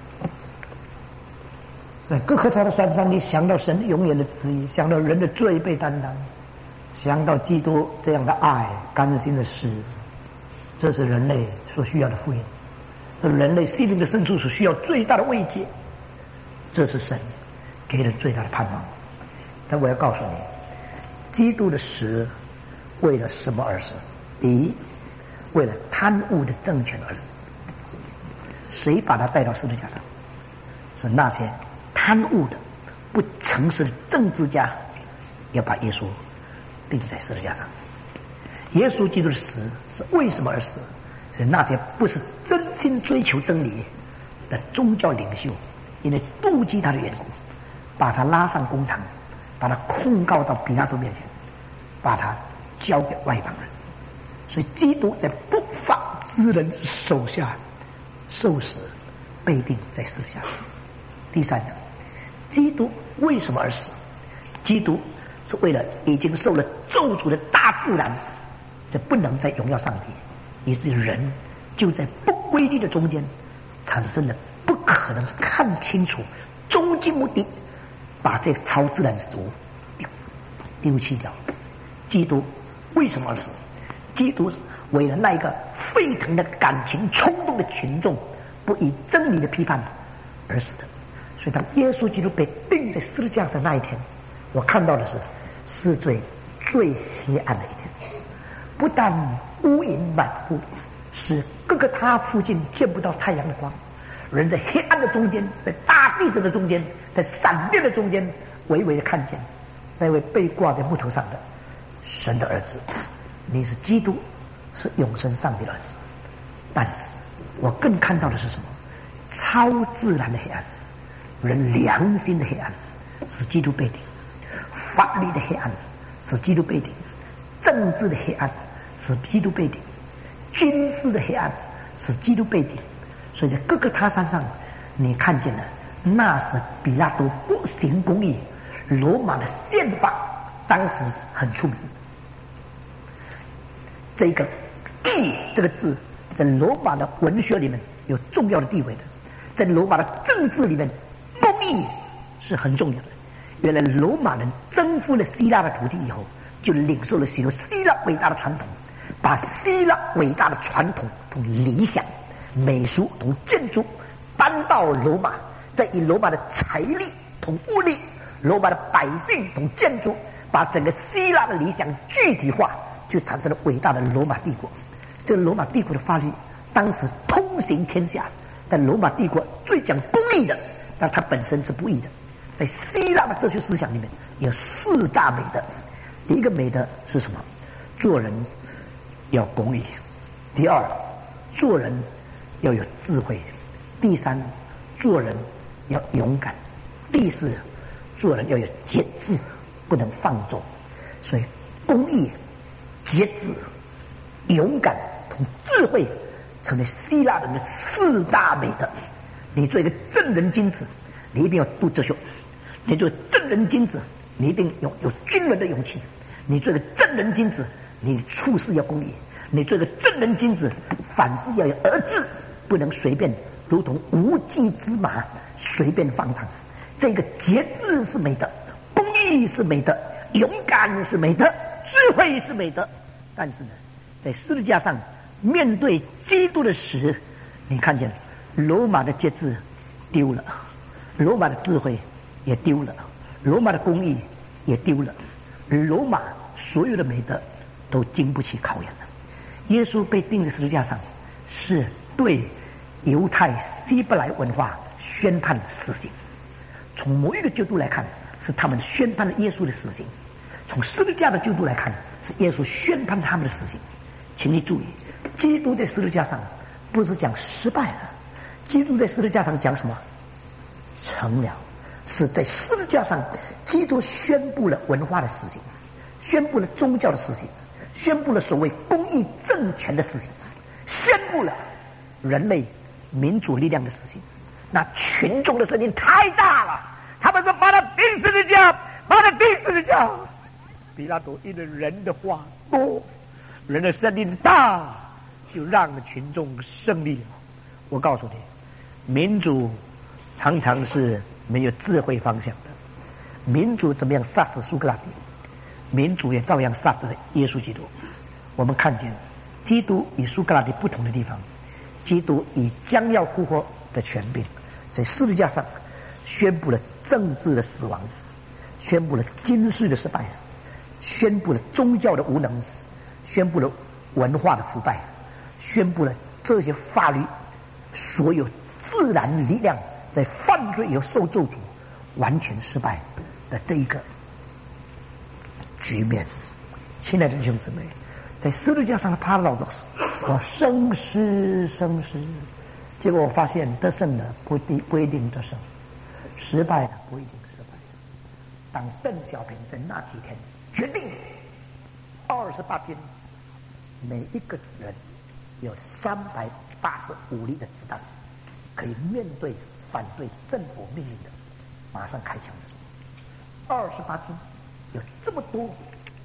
Speaker 2: 在哥哥他的山上，你想到神永远的旨意，想到人的罪被担当，想到基督这样的爱、甘心的死，这是人类所需要的福音，这是人类心灵的深处所需要最大的慰藉，这是神给人最大的盼望。但我要告诉你，基督的死为了什么而死？第一，为了贪污的政权而死。谁把他带到十字架上？是那些贪污的、不诚实的政治家，要把耶稣钉在十字架上。耶稣基督的死是为什么而死？是那些不是真心追求真理的宗教领袖，因为妒忌他的缘故，把他拉上公堂，把他控告到比拉多面前，把他交给外邦人。所以基督在不法之人手下受死，被钉在十字架上。第三个，基督为什么而死？基督是为了已经受了咒诅的大自然，这不能再荣耀上帝，以至于人就在不规律的中间产生了不可能看清楚终极目的，把这个超自然之主丢弃掉。基督为什么而死？基督为了那一个沸腾的感情冲动的群众，不以真理的批判而死的。所以当耶稣基督被钉在十字架上那一天，我看到的是世界最黑暗的一天。 不但乌云满布，使各个他附近见不到太阳的光，人在黑暗的中间，在大地震的中间，在闪电的中间，微微的看见那位被挂在木头上的神的儿子。你是基督，是永生上帝的儿子。但是我更看到的是什么？超自然的黑暗，人良心的黑暗，使基督被顶；法律的黑暗，使基督被顶；政治的黑暗，使基督被顶；军事的黑暗，使基督被顶。所以在各个他山上，你看见了，那是比拉多不行公义。罗马的宪法当时很出名。这个义这个字，在罗马的文学里面有重要的地位的，在罗马的政治里面，公义是很重要的。原来罗马人征服了希腊的土地以后，就领受了许多希腊伟大的传统，把希腊伟大的传统同理想、美术同建筑搬到罗马，再以罗马的财力同物力、罗马的百姓同建筑，把整个希腊的理想具体化，就产生了伟大的罗马帝国。这个罗马帝国的法律当时通行天下，但罗马帝国最讲公义的，但它本身是不义的。在希腊的哲学思想里面有四大美德。第一个美德是什么？做人要公义。第二，做人要有智慧。第三，做人要勇敢。第四，做人要有节制，不能放纵。所以公义、节制、勇敢同智慧成为希腊人的四大美德。你做一个正人君子，你一定要读哲学；你做正人君子，你一定有军人的勇气；你做一个正人君子，你处事要公义；你做一个正人君子，凡事要有而治，不能随便如同无稽之马随便放荡。这个节制是美德，公义是美德，勇敢是美德，智慧是美德。但是呢，在十字架上面对基督的死，你看见罗马的节制丢了，罗马的智慧也丢了，罗马的公义也丢了，罗马所有的美德都经不起考验了。耶稣被钉在十字架上，是对犹太希伯来文化宣判死刑。从某一个角度来看，是他们宣判了耶稣的死刑；从十字架的角度来看，是耶稣宣判他们的死刑。请你注意，基督在十字架上不是讲失败了，基督在十字架上讲什么？成了。是在十字架上，基督宣布了文化的死刑，宣布了宗教的死刑，宣布了所谓公义政权的死刑，宣布了人类民主力量的死刑。那群众的声音太大了，他们说把他钉十字架，把他钉十字架。比拉多因为人的话多，人的声音大，就让群众胜利了。我告诉你，民主常常是没有智慧方向的。民主怎么样杀死苏格拉底，民主也照样杀死了耶稣基督。我们看见基督与苏格拉底不同的地方，基督以将要复活的权柄，在十字架上宣布了政治的死亡，宣布了军事的失败，宣布了宗教的无能，宣布了文化的腐败，宣布了这些法律所有自然力量在犯罪以后受咒诅完全失败的这一个局面。亲爱的弟兄姊妹，在十字架上的帕拉多斯，我生死，结果我发现得胜的不一定得胜，失败的不一定失败。当邓小平在那几天决定28天每一个人有385粒的子弹，可以面对反对政府命令的马上开枪。28军有这么多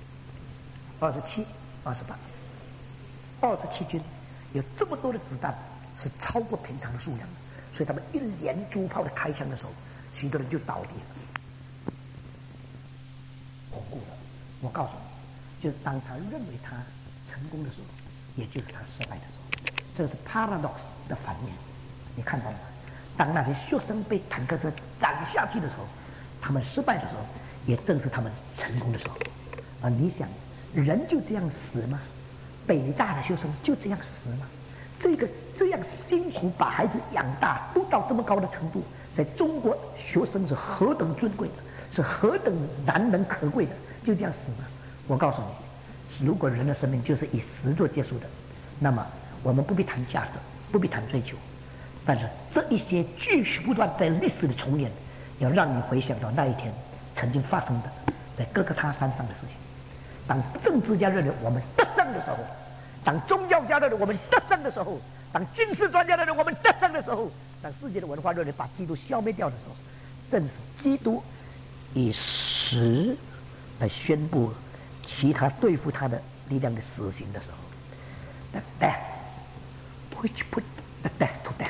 Speaker 2: ，27、28、27军有这么多的子弹，是超过平常的数量的，所以他们一连珠炮的开枪的时候，许多人就倒地了，恐怖了。我告诉你，就是当他认为他成功的时候，也就是他失败的时候。这是 paradox 的反面，你看到了吗？当那些学生被坦克车斩下去的时候，他们失败的时候，也正是他们成功的时候。而你想，人就这样死吗？ 北大的学生就这样死吗？这样辛苦把孩子养大，都到这么高的程度，在中国学生是何等尊贵的，是何等难能可贵的，就这样死吗？我告诉你，如果人的生命就是以死做结束的，那么我们不必谈价值，不必谈追求，但是这一些继续不断在历史的重演，要让你回想到那一天曾经发生的在各个他山上的事情。当政治家认为我们得胜的时候，当宗教家认为我们得胜的时候，当军事专家认为我们得胜的时候，当世界的文化认为把基督消灭掉的时候，正是基督以死来宣布其他对付他的力量的死刑的时候。The death which put the death to death，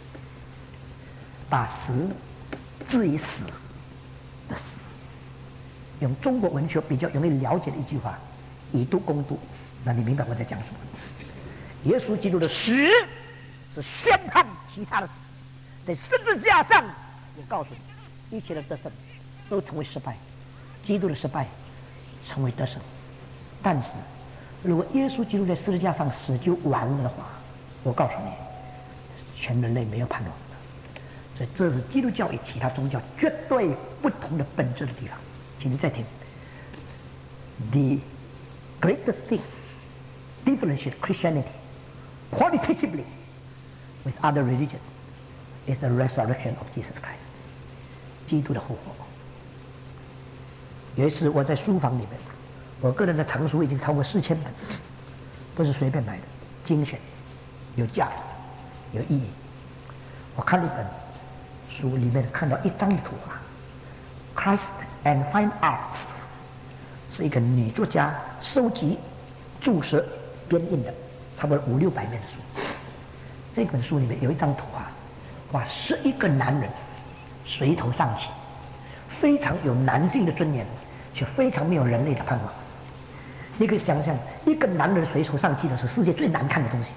Speaker 2: 把死置于死的死。用中国文学比较容易了解的一句话，以毒攻毒，那你明白我在讲什么？耶稣基督的死是宣判其他的死，在十字架上，我告诉你，一切的得胜都成为失败，基督的失败成为得胜。但是，如果耶稣基督在十字架上死就完了的话，我告诉你，全人类没有盼望的。所以，这是基督教与其他宗教绝对不同的本质的地方。请你再听 ，The greatest thing differentiates Christianity qualitatively with other religions is the resurrection of Jesus Christ， 基督的复活。有一次我在书房里面，我个人的藏书已经超过4000本，不是随便买的，精选，有价值，有意义。我看了一本书，里面看到一张的图画 ，Christ and Fine Arts， 是一个女作家收集、注释、编印的，差不多500-600面的书。这本书里面有一张图画11个男人垂头丧气，非常有男性的尊严，却非常没有人类的盼望。你可以想象，一个男人垂头丧气的是世界最难看的东西，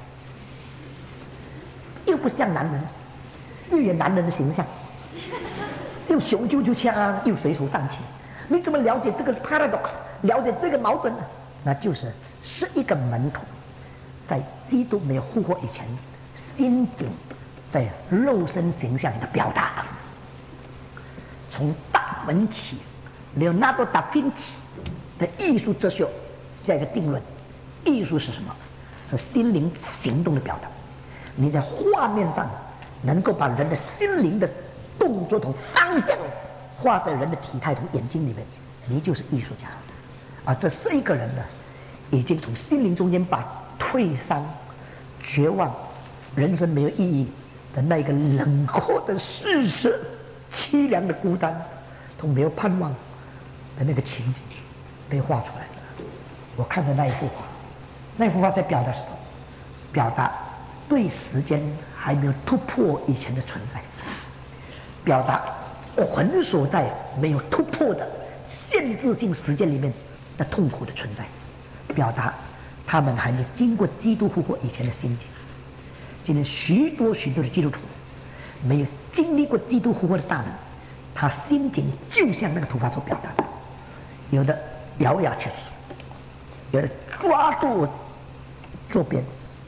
Speaker 2: 又不像男人，又有男人的形象。又雄赳赳气昂，又垂头丧气，你怎么了解这个 paradox， 了解这个矛盾呢？那就是11个门徒在基督没有复活以前，心境在肉身形象的表达。从达文奇、Leonardo da Vinci 的艺术哲学这个定论，艺术是什么？是心灵行动的表达。你在画面上能够把人的心灵的动作同方向画在人的体态同眼睛里面，你就是艺术家。而这11个人呢，已经从心灵中间把退丧、绝望、人生没有意义的那个冷酷的事实、凄凉的孤单同没有盼望的那个情景被画出来了。我看着那一幅画，那幅画在表达什么？表达对时间还没有突破以前的存在，表达捆锁在没有突破的限制性时间里面的痛苦的存在，表达他们还没经过基督复活以前的心境。今天许多的基督徒没有经历过基督复活的大能，他心境就像那个图画所表达的，有的咬牙切齿，有的抓住桌边，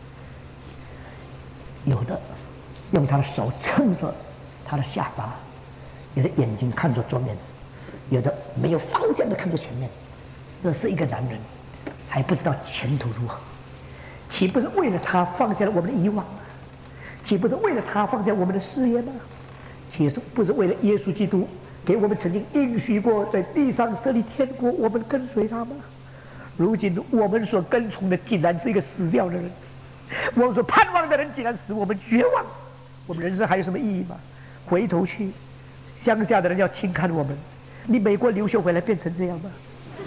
Speaker 2: 有的用他的手撑着他的下巴，有的眼睛看着桌面，有的没有方向的看着前面。这是一个男人还不知道前途如何，岂不是为了他放下了我们的以往吗？岂不是为了他放下我们的事业吗？岂不是为了耶稣基督给我们曾经应许过在地上设立天国，我们跟随他吗？如今我们所跟从的竟然是一个死掉的人，我们所盼望的人竟然使我们绝望，我们人生还有什么意义吗？回头去，乡下的人要轻看我们，你美国留学回来变成这样吗？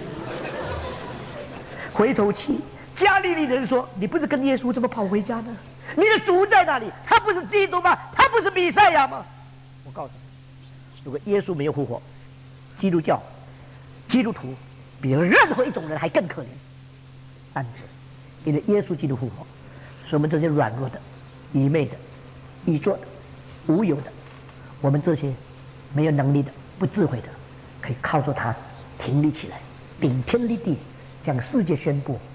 Speaker 2: 回头去，加利利人说：“你不是跟耶稣怎么跑回家呢？你的主在哪里？他不是基督吗？他不是弥赛亚吗？”我告诉你，如果耶稣没有复活，基督教、基督徒比任何一种人还更可怜。但是，因为耶稣基督复活，所以我们这些软弱的、愚昧的、愚拙的、无有的，我们这些没有能力的、不智慧的，可以靠着他挺立起来，顶天立地，向世界宣布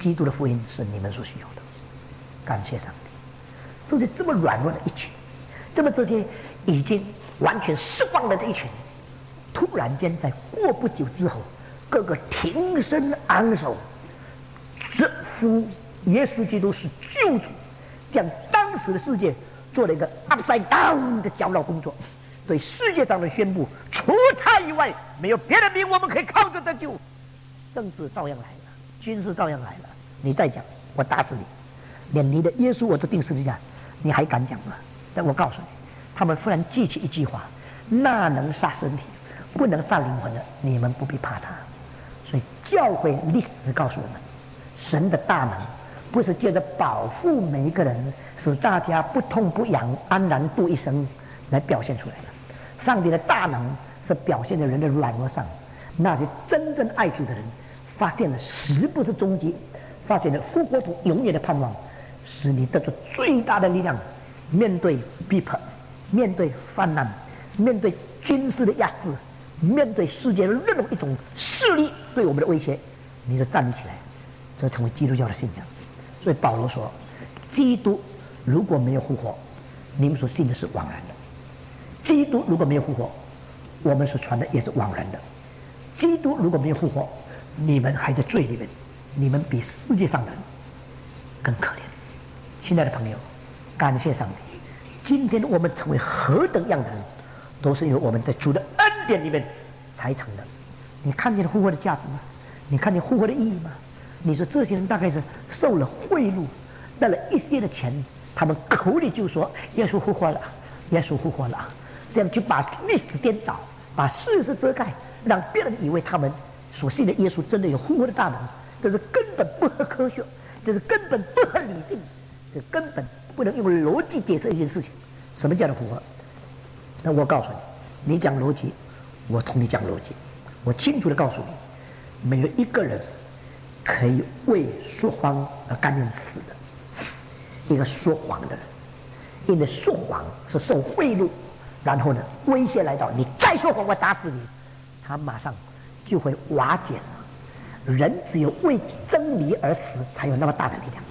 Speaker 2: 基督的福音是你们所需要的。感谢上帝，这是这么软弱的一群，这么这些已经完全释放了的一群，突然间在过不久之后，个个挺身昂首，直呼耶稣基督是救主，向当时的世界做了一个 upside down 的搅扰工作，对世界上人宣布，除他以外没有别的名我们可以靠着得救。政治照样来了，军事照样来了，你再讲我打死你，连你的耶稣我都钉十字架，你还敢讲吗？但我告诉你，他们忽然记起一句话，那能杀身体不能杀灵魂的，你们不必怕他。所以教会历史告诉我们，神的大能不是借着保护每一个人，使大家不痛不痒安然度一生来表现出来的。上帝的大能是表现在人的软弱上，那些真正爱主的人发现了死不是终极，发现了复活同永远的盼望，使你得出最大的力量，面对逼迫，面对泛滥，面对军事的压制，面对世界的任何一种势力对我们的威胁，你就站立起来，这成为基督教的信仰。所以保罗说，基督如果没有复活，你们所信的是枉然的；基督如果没有复活，我们所传的也是枉然的；基督如果没有复活，你们还在罪里面，你们比世界上的人更可怜。亲爱的朋友，感谢上帝，今天我们成为何等样的人，都是因为我们在主的恩典里面才成的。你看见了复活的价值吗？你看见复活的意义吗？你说这些人大概是受了贿赂，得了一些的钱，他们口里就说耶稣复活了，耶稣复活了，这样就把历史颠倒，把事实遮盖，让别人以为他们所信的耶稣真的有复活的大能，这是根本不合科学，这是根本不合理性，这根本不能用逻辑解释一件事情。什么叫做复活？那我告诉你，你讲逻辑，我同你讲逻辑。我清楚地告诉你，没有一个人可以为说谎而甘愿死的。一个说谎的人，因为说谎是受贿赂，然后呢威胁来到，你再说谎我打死你，他马上就会瓦解了。人只有为真理而死，才有那么大的力量。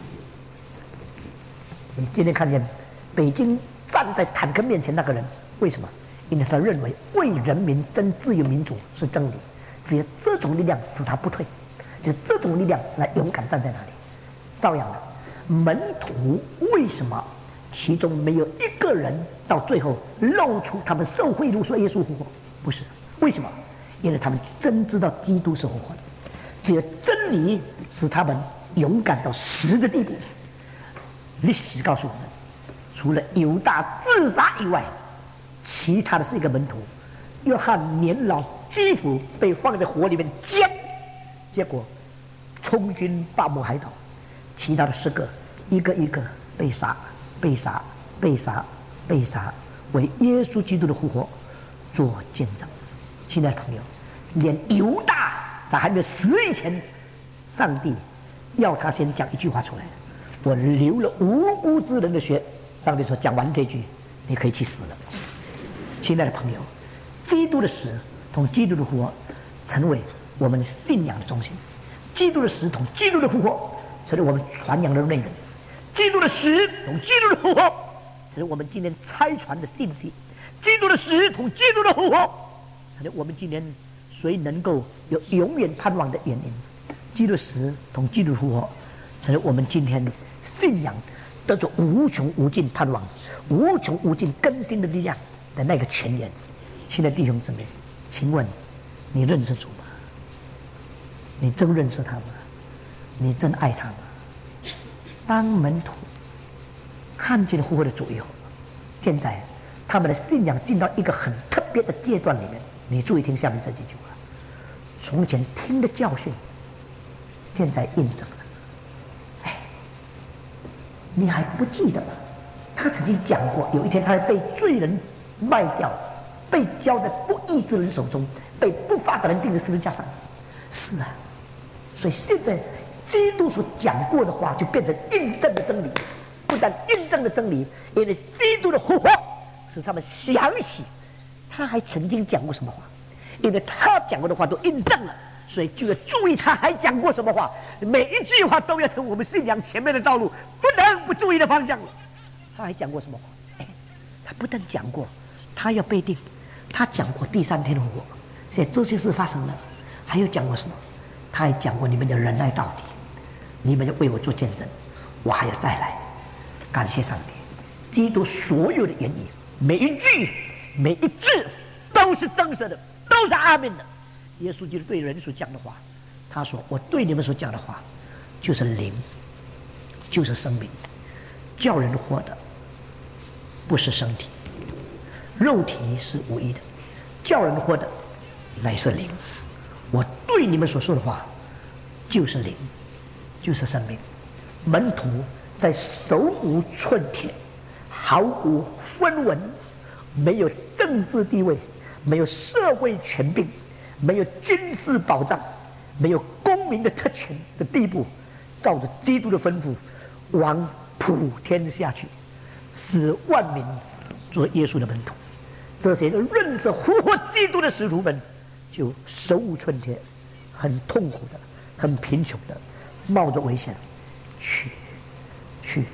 Speaker 2: 你今天看见北京站在坦克面前那个人，为什么？因为他认为为人民争自由民主是真理，只有这种力量使他不退，就这种力量使他勇敢站在那里。照样的，门徒为什么其中没有一个人到最后露出他们受贿赂说耶稣复活？不是，为什么？因为他们真知道基督是复活的，只有真理使他们勇敢到死的地步。历史告诉我们，除了犹大自杀以外，其他的是一个门徒，约翰年老基辅被放在火里面煎，结果充军大漠海岛，其他的10个一个一个被杀，被杀，被杀，被杀，为耶稣基督的复活做见证。亲爱的朋友，连犹大在还没有死以前，上帝要他先讲一句话出来，我流了无辜之人的血。上帝说，讲完这句你可以去死了。亲爱的朋友，基督的死同基督的复活成为我们信仰的中心，基督的死同基督的复活成为我们传扬的内容，基督的死同基督的复活成为我们今天差传的信息，基督的死同基督的复活成为我们今天谁能够有永远盼望的原因，基督的死同基督的复活成为我们今天信仰得着无穷无尽盼望、无穷无尽更新的力量的那个泉源。亲爱的弟兄姊妹，请问你认识主吗？你真认识他吗？你真爱他吗？当门徒看见复活的主以后，现在他们的信仰进到一个很特别的阶段里面。你注意听下面这几句话：从前听的教训，现在印证了。你还不记得吗？他曾经讲过，有一天他被罪人卖掉，被交在不义之人手中，被不法的人钉在十字架上。是啊，所以现在基督所讲过的话就变成印证的真理，不但印证了真理，因为基督的复活使他们想起他还曾经讲过什么话，因为他讲过的话都印证了， 所以就要注意他还讲过什么话，每一句话都要成我们信仰前面的道路，不能不注意的方向。他还讲过什么话？他不但讲过他要被定，他讲过第3天复活，所以这些事发生了。还有讲过什么？他还讲过你们要忍耐到底，你们要为我做见证，我还要再来。感谢上帝，基督所有的言语，每一句每一字都是真实的，都是阿门的。耶稣基督对人所讲的话，他说：“我对你们所讲的话，就是灵，就是生命，叫人活的，不是身体，肉体是无益的，叫人活的乃是灵。我对你们所说的话，就是灵，就是生命。”门徒在手无寸铁，毫无分文，没有政治地位，没有社会权柄，没有军事保障，没有公民的特权的地步，照着基督的吩咐往普天下去，使万民做耶稣的门徒。这些认识复活基督的使徒们就手无寸铁，很痛苦的，很贫穷的，冒着危险去。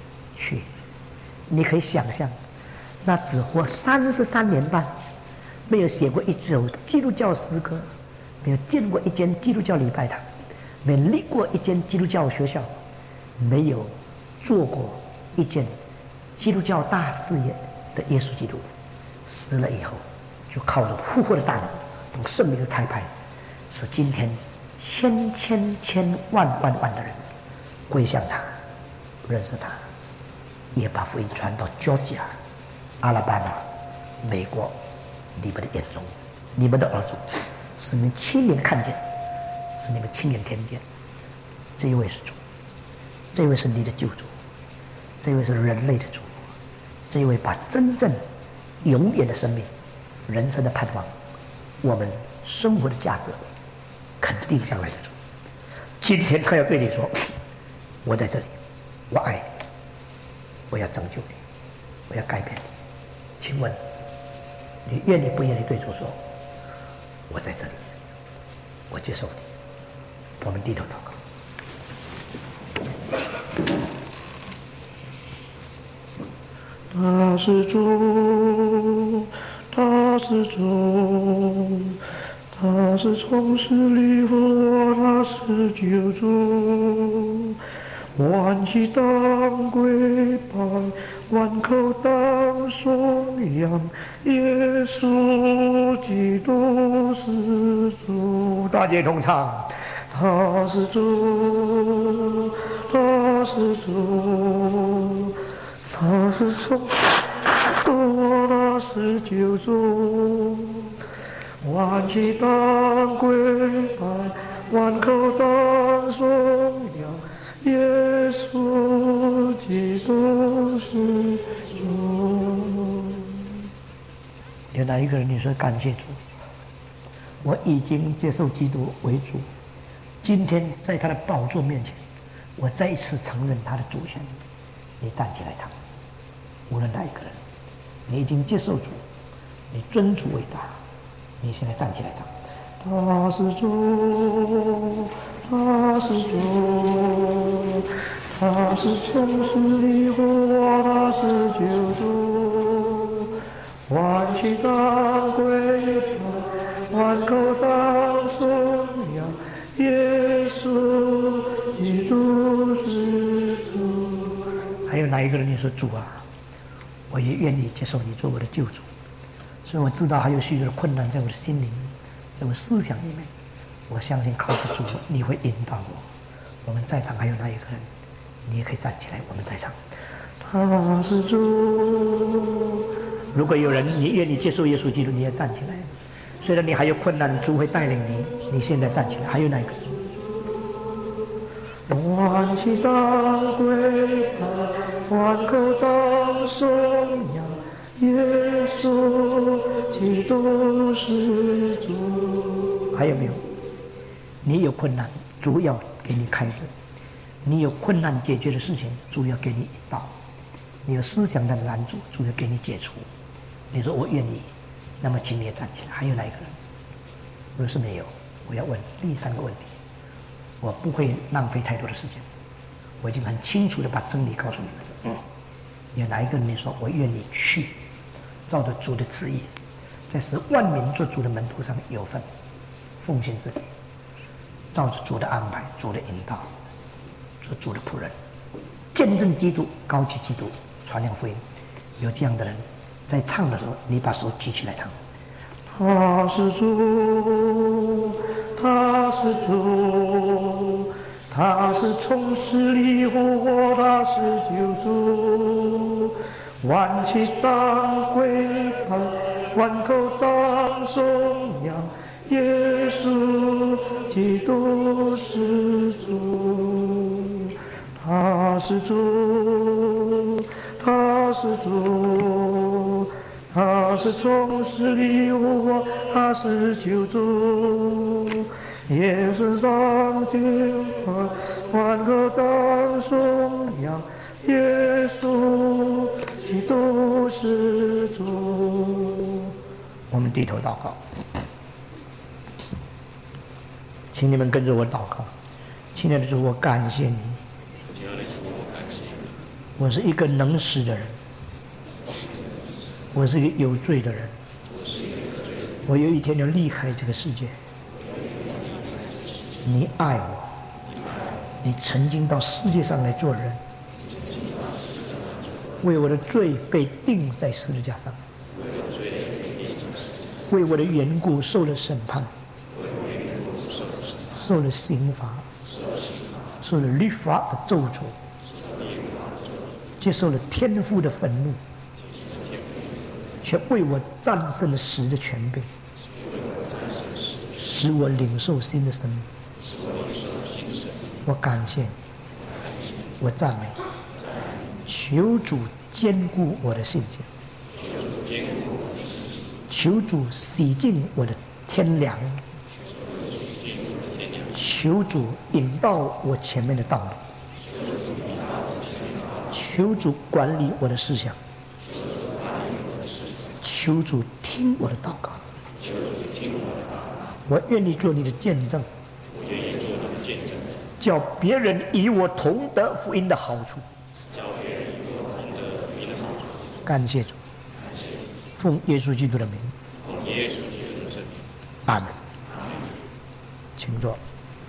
Speaker 2: 你可以想象，那只活33年半，没有写过一首基督教诗歌，没有建过一间基督教礼拜堂，没有立过一间基督教学校，没有做过一件基督教大事业的耶稣基督，死了以后，就靠着复活的大能，同圣灵的差派，使今天千万的人归向他，认识他，也把福音传到乔治亚、阿拉巴马、美国，你们的眼中，你们的耳中，使你们亲眼看见，使你们亲眼听见，这一位是主，这一位是你的救主，这一位是人类的主，这一位把真正永远的生命、人生的盼望、我们生活的价值肯定下来的主。今天他要对你说：我在这里，我爱你，我要拯救你，我要改变你。请问你愿意不愿意对主说：我在这里，我接受你。我们低头祷告。
Speaker 3: 他是主，他是主，他是从死里复活，他是救主。万膝当跪拜，万口当颂扬，耶稣基督是主。
Speaker 2: 大家同唱。
Speaker 3: 他是主，他是主，他是从他是救主。万膝当跪拜，万口当颂扬，耶稣基督是主。
Speaker 2: 有哪一个人你说感谢主？我已经接受基督为主，今天在他的宝座面前，我再一次承认他的主权。你站起来唱，无论哪一个人，你已经接受主，你尊主为大，你现在站起来唱。
Speaker 3: 他是主，他是主，他是从死里复活，他是救主。万膝当跪拜，万口当颂扬，耶稣基督是主。
Speaker 2: 还有哪一个人你说主啊，我也愿意接受你做我的救主。所以我知道还有许多的困难在我的心里面，在我思想里面，我相信靠着主你会引导我。我们在场还有哪一个人，你也可以站起来，我们在场。
Speaker 3: 他是主。
Speaker 2: 如果有人你愿意接受耶稣基督，你也站起来。虽然你还有困难，主会带领你，你现在站起来。还有哪一个？
Speaker 3: 万膝当跪拜，万口当颂扬，耶稣基督是主。
Speaker 2: 还有没有？你有困难，主要给你开路；你有困难解决的事情，主要给你引导；你有思想的拦阻，主要给你解除。你说我愿意，那么请你也站起来。还有哪一个人？若是没有， 我要问第三个问题，我不会浪费太多的时间，我已经很清楚的把真理告诉你们。有哪一个人说我愿意去，照着主的旨意，在使万民做主的门徒上有份，奉献自己，照着主的安排、主的引导，做主的仆人，见证基督、高举基督、传扬福音。有这样的人，在唱的时候，你把手举起来唱。
Speaker 3: 他是主，他是主，他是从死里复活，他是救主。万膝当跪拜，万口当颂扬，耶稣基督是主。他是主，他是主，他是从死里复活，他是救主。耶稣上敬拜，万口当颂扬，耶稣基督是主。
Speaker 2: 我们低头祷告，请你们跟着我祷告。亲爱的主，我感谢你，我是一个能死的人，我是一个有罪的人，我有一天要离开这个世界。你爱我，你曾经到世界上来做人，为我的罪被钉在十字架上，为我的缘故受了审判，受了刑罚，受了律法的咒诅，接受了天父的愤怒，却为我战胜了死的权柄，使我领受新的生命。我感谢你，我赞美你，求主坚固我的信心，求主洗净我的天良，求主引导我前面的道路，求主管理我的思想，求主听我的祷告。我愿意做你的见证，叫别人与我同得福音的好处。感谢主，奉耶稣基督的名，阿门。请坐。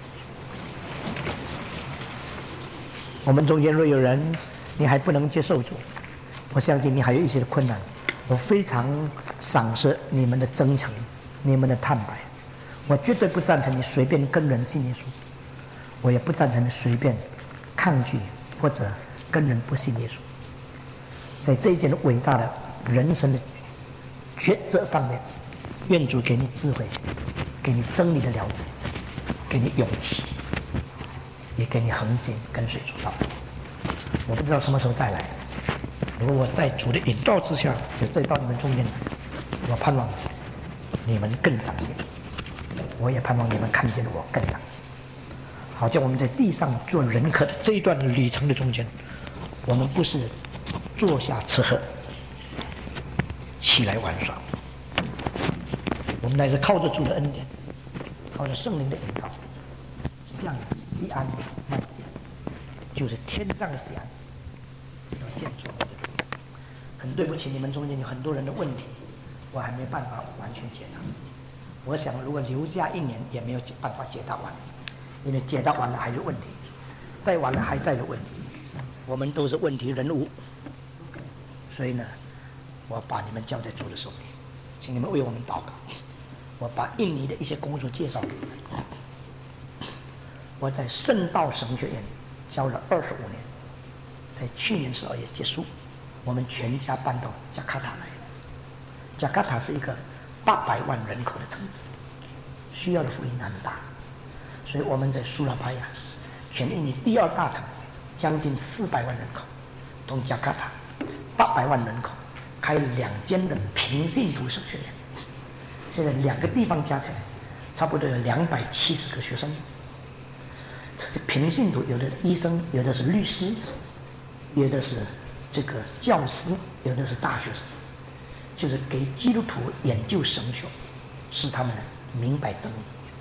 Speaker 2: 我们中间若有人你还不能接受主，我相信你还有一些的困难。我非常赏识你们的真诚，你们的坦白。我绝对不赞成你随便跟人信耶稣，我也不赞成你随便抗拒或者跟人不信耶稣。在这一件伟大的人生的抉择上面，愿主给你智慧，给你真理的了解，给你勇气，也给你恒心跟随主道。我不知道什么时候再来，如果我在主的引导之下有再到你们中间来，我盼望你们更长进，我也盼望你们看见我更长进。好叫我们在地上做人客的这一段旅程的中间，我们不是坐下吃喝，起来玩耍，我们乃是靠着主的恩典，靠着圣灵的引导，向西安迈进，就是天上的西安，这条建筑。很对不起，你们中间有很多人的问题，我还没办法完全解答。我想，如果留下1年，也没有办法解答完，因为解答完了还有问题，再完了还在有问题。我们都是问题人物，所以呢，我把你们交在主的手里，请你们为我们祷告。我把印尼的一些工作介绍给你们。我在圣道神学院教了25年，在去年12月结束，我们全家搬到加卡塔来。加卡塔是一个800万人口的城市，需要的福音很大，所以我们在苏拉巴雅全印尼第2大城，将近400万人口，从加卡塔800万人口开2间的平信徒神学院，现在2个地方加起来差不多有270个学生。这些平信徒有的医生，有的是律师，有的是这个教师，有的是大学生，就是给基督徒研究神学，使他们明白真理，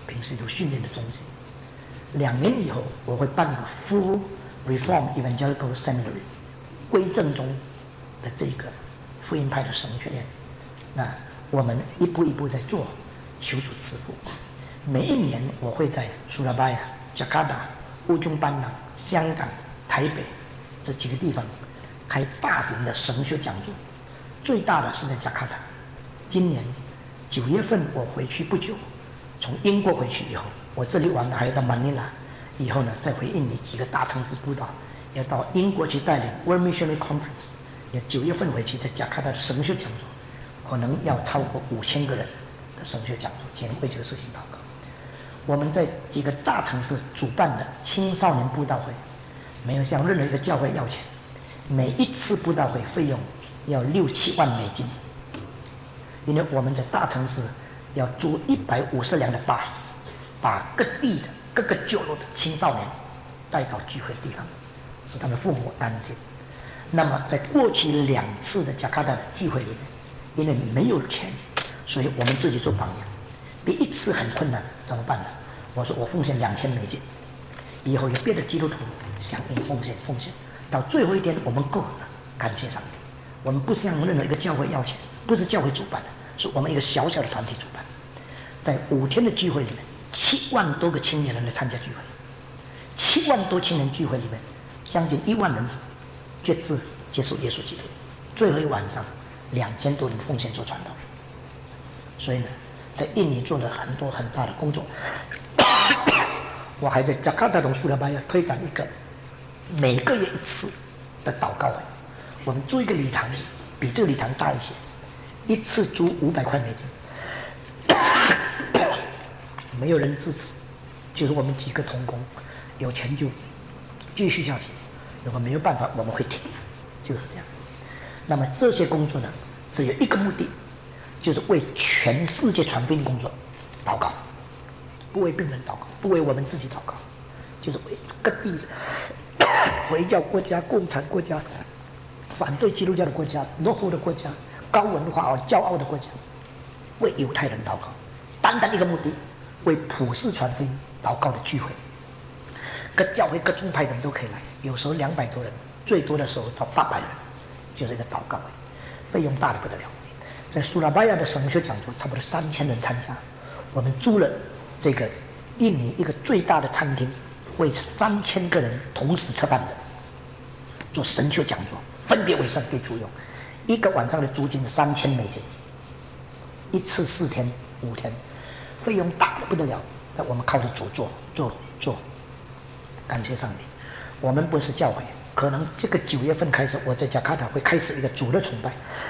Speaker 2: 平时有训练的中心。2年以后，我会办一个 Full Reform Evangelical Seminary， 归正宗的这个福音派的神学院。那我们一步一步在做，求主赐福。每一年我会在苏拉巴雅、加卡达、乌中班纳、香港、台北这几个地方开大型的神学讲座，最大的是在加卡达。今年9月份我回去不久，从英国回去以后，我这里完了还要到马尼拉，以后呢再回印尼几个大城市布道，要到英国去带领 World Missionary Conference， 也9月份回去在加卡达的神学讲座，可能要超过5000个人的神学讲座，前为这个事情祷告。我们在几个大城市主办的青少年布道会，没有向任何一个教会要钱，每一次布道会费用要6-7万美金，因为我们在大城市要租150辆的巴士，把各地的各个角落的青少年带到聚会的地方，使他们父母安静。那么在过去2次的加卡达的聚会里面，因为没有钱，所以我们自己做榜样。第一次很困难，怎么办呢？我说我奉献2000美金，以后有别的基督徒响应奉献，到最后一天我们够了，感谢上帝。我们不向任何一个教会要钱，不是教会主办的，是我们一个小小的团体主办。在5天的聚会里面，7万多个青年人来参加聚会，7万多青年聚会里面，将近1万人决志接受耶稣基督。最后一晚上，2000多人奉献做传道。所以呢，在印尼做了很多很大的工作。我还在加卡达同苏拉巴雅推展一个每个月1次的祷告会。我们租一个礼堂，比这个礼堂大一些，一次租500块美金。没有人支持，就是我们几个同工，有钱就继续下去，如果没有办法我们会停止，就是这样。那么这些工作呢，只有一个目的，就是为全世界传福音工作祷告，不为病人祷告，不为我们自己祷告，就是为各地的回教国家、共产国家、反对基督教的国家、落后的国家、高文化而骄傲的国家，为犹太人祷告，单单一个目的，为普世传福音祷告的聚会。各教会、各宗派人都可以来，有时候200多人，最多的时候到800人，就是一个祷告会，费用大得不得了。在苏拉巴雅的神学讲座，差不多3000人参加。我们租了这个印尼一个最大的餐厅，为3000个人同时吃饭的，做神学讲座，分别为上帝租用。一个晚上的租金是3000美金，一次4天、5天，费用大得不得了。但我们靠着主做，感谢上帝。我们不是教会，可能这个9月份开始，我在加卡塔会开始一个主的崇拜。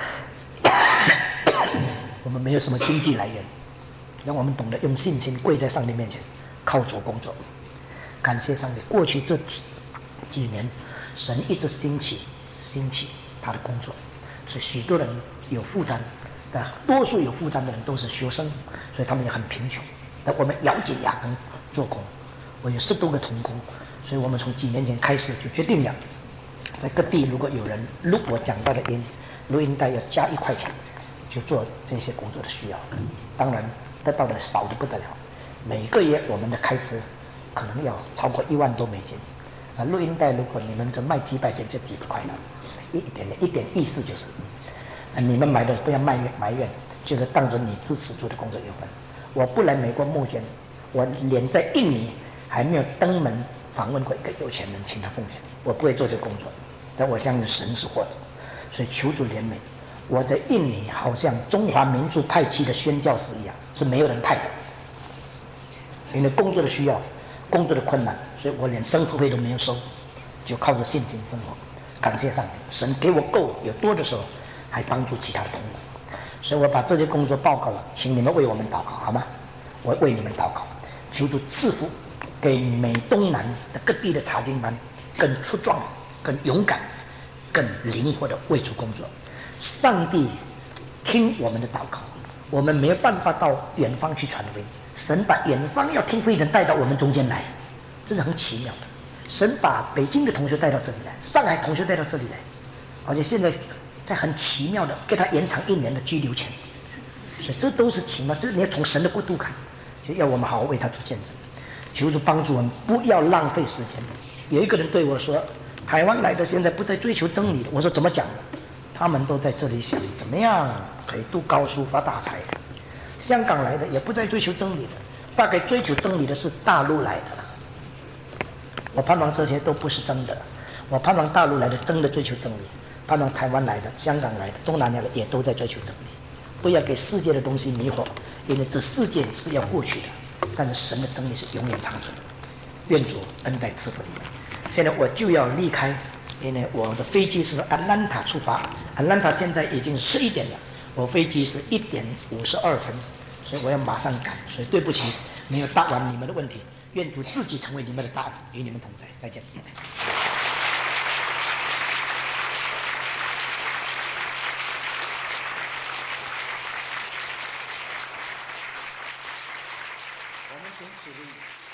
Speaker 2: 我们没有什么经济来源，让我们懂得用信心跪在上帝面前，靠主工作。感谢上帝，过去这几年，神一直兴起他的工作，所以许多人有负担，但多数有负担的人都是学生，所以他们也很贫穷。但我们咬紧牙根做工。我有10多个同工，所以我们从几年前开始就决定了，在各地如果有人录我讲到的音，录音带要加1块钱，就做这些工作的需要。当然得到的少的不得了，每个月我们的开支可能要超过1万多美金。录音带如果你们就卖几百件就几百块了，一点意思就是，你们买的不要埋怨，就是当作你支持主的工作有份。我不来美国募捐，我连在印尼还没有登门访问过一个有钱人请他奉献，我不会做这个工作。但我相信神是活的，所以求主怜悯。我在印尼好像中华民族派系的宣教士一样，是没有人派的，因为工作的需要，工作的困难，所以我连生活费都没有收，就靠着信心生活。感谢上帝，神给我够有多的时候，还帮助其他的同工。所以我把这些工作报告了，请你们为我们祷告好吗？我为你们祷告，求主赐福给美东南的各地的查经班更出壮、更勇敢、更灵活的为主工作。上帝听我们的祷告，我们没有办法到远方去传福音，神把远方要听福音的人带到我们中间来，这是很奇妙的。神把北京的同学带到这里来，上海同学带到这里来，而且现在在很奇妙的给他延长1年的居留权，所以这都是奇妙。这你要从神的角度看， 就要我们好好为他做见证。求主帮助我们，不要浪费时间。有一个人对我说：“台湾来的现在不再追求真理了。”我说：“怎么讲？他们都在这里想怎么样可以读高书发大财。香港来的也不再追求真理了，大概追求真理的是大陆来的。我盼望这些都不是真的。我盼望大陆来的真的追求真理，盼望台湾来的、香港来的、东南亚的也都在追求真理。不要给世界的东西迷惑，因为这世界是要过去的，但是神的真理是永远长存的。愿主恩待赐福你们。现在我就要离开，因为我的飞机是阿兰塔出发，阿兰塔现在已经11点了，我飞机是1点52分，所以我要马上赶，所以对不起，没有答完你们的问题。愿主自己成为你们的答案，与你们同在。再见。我们请起立。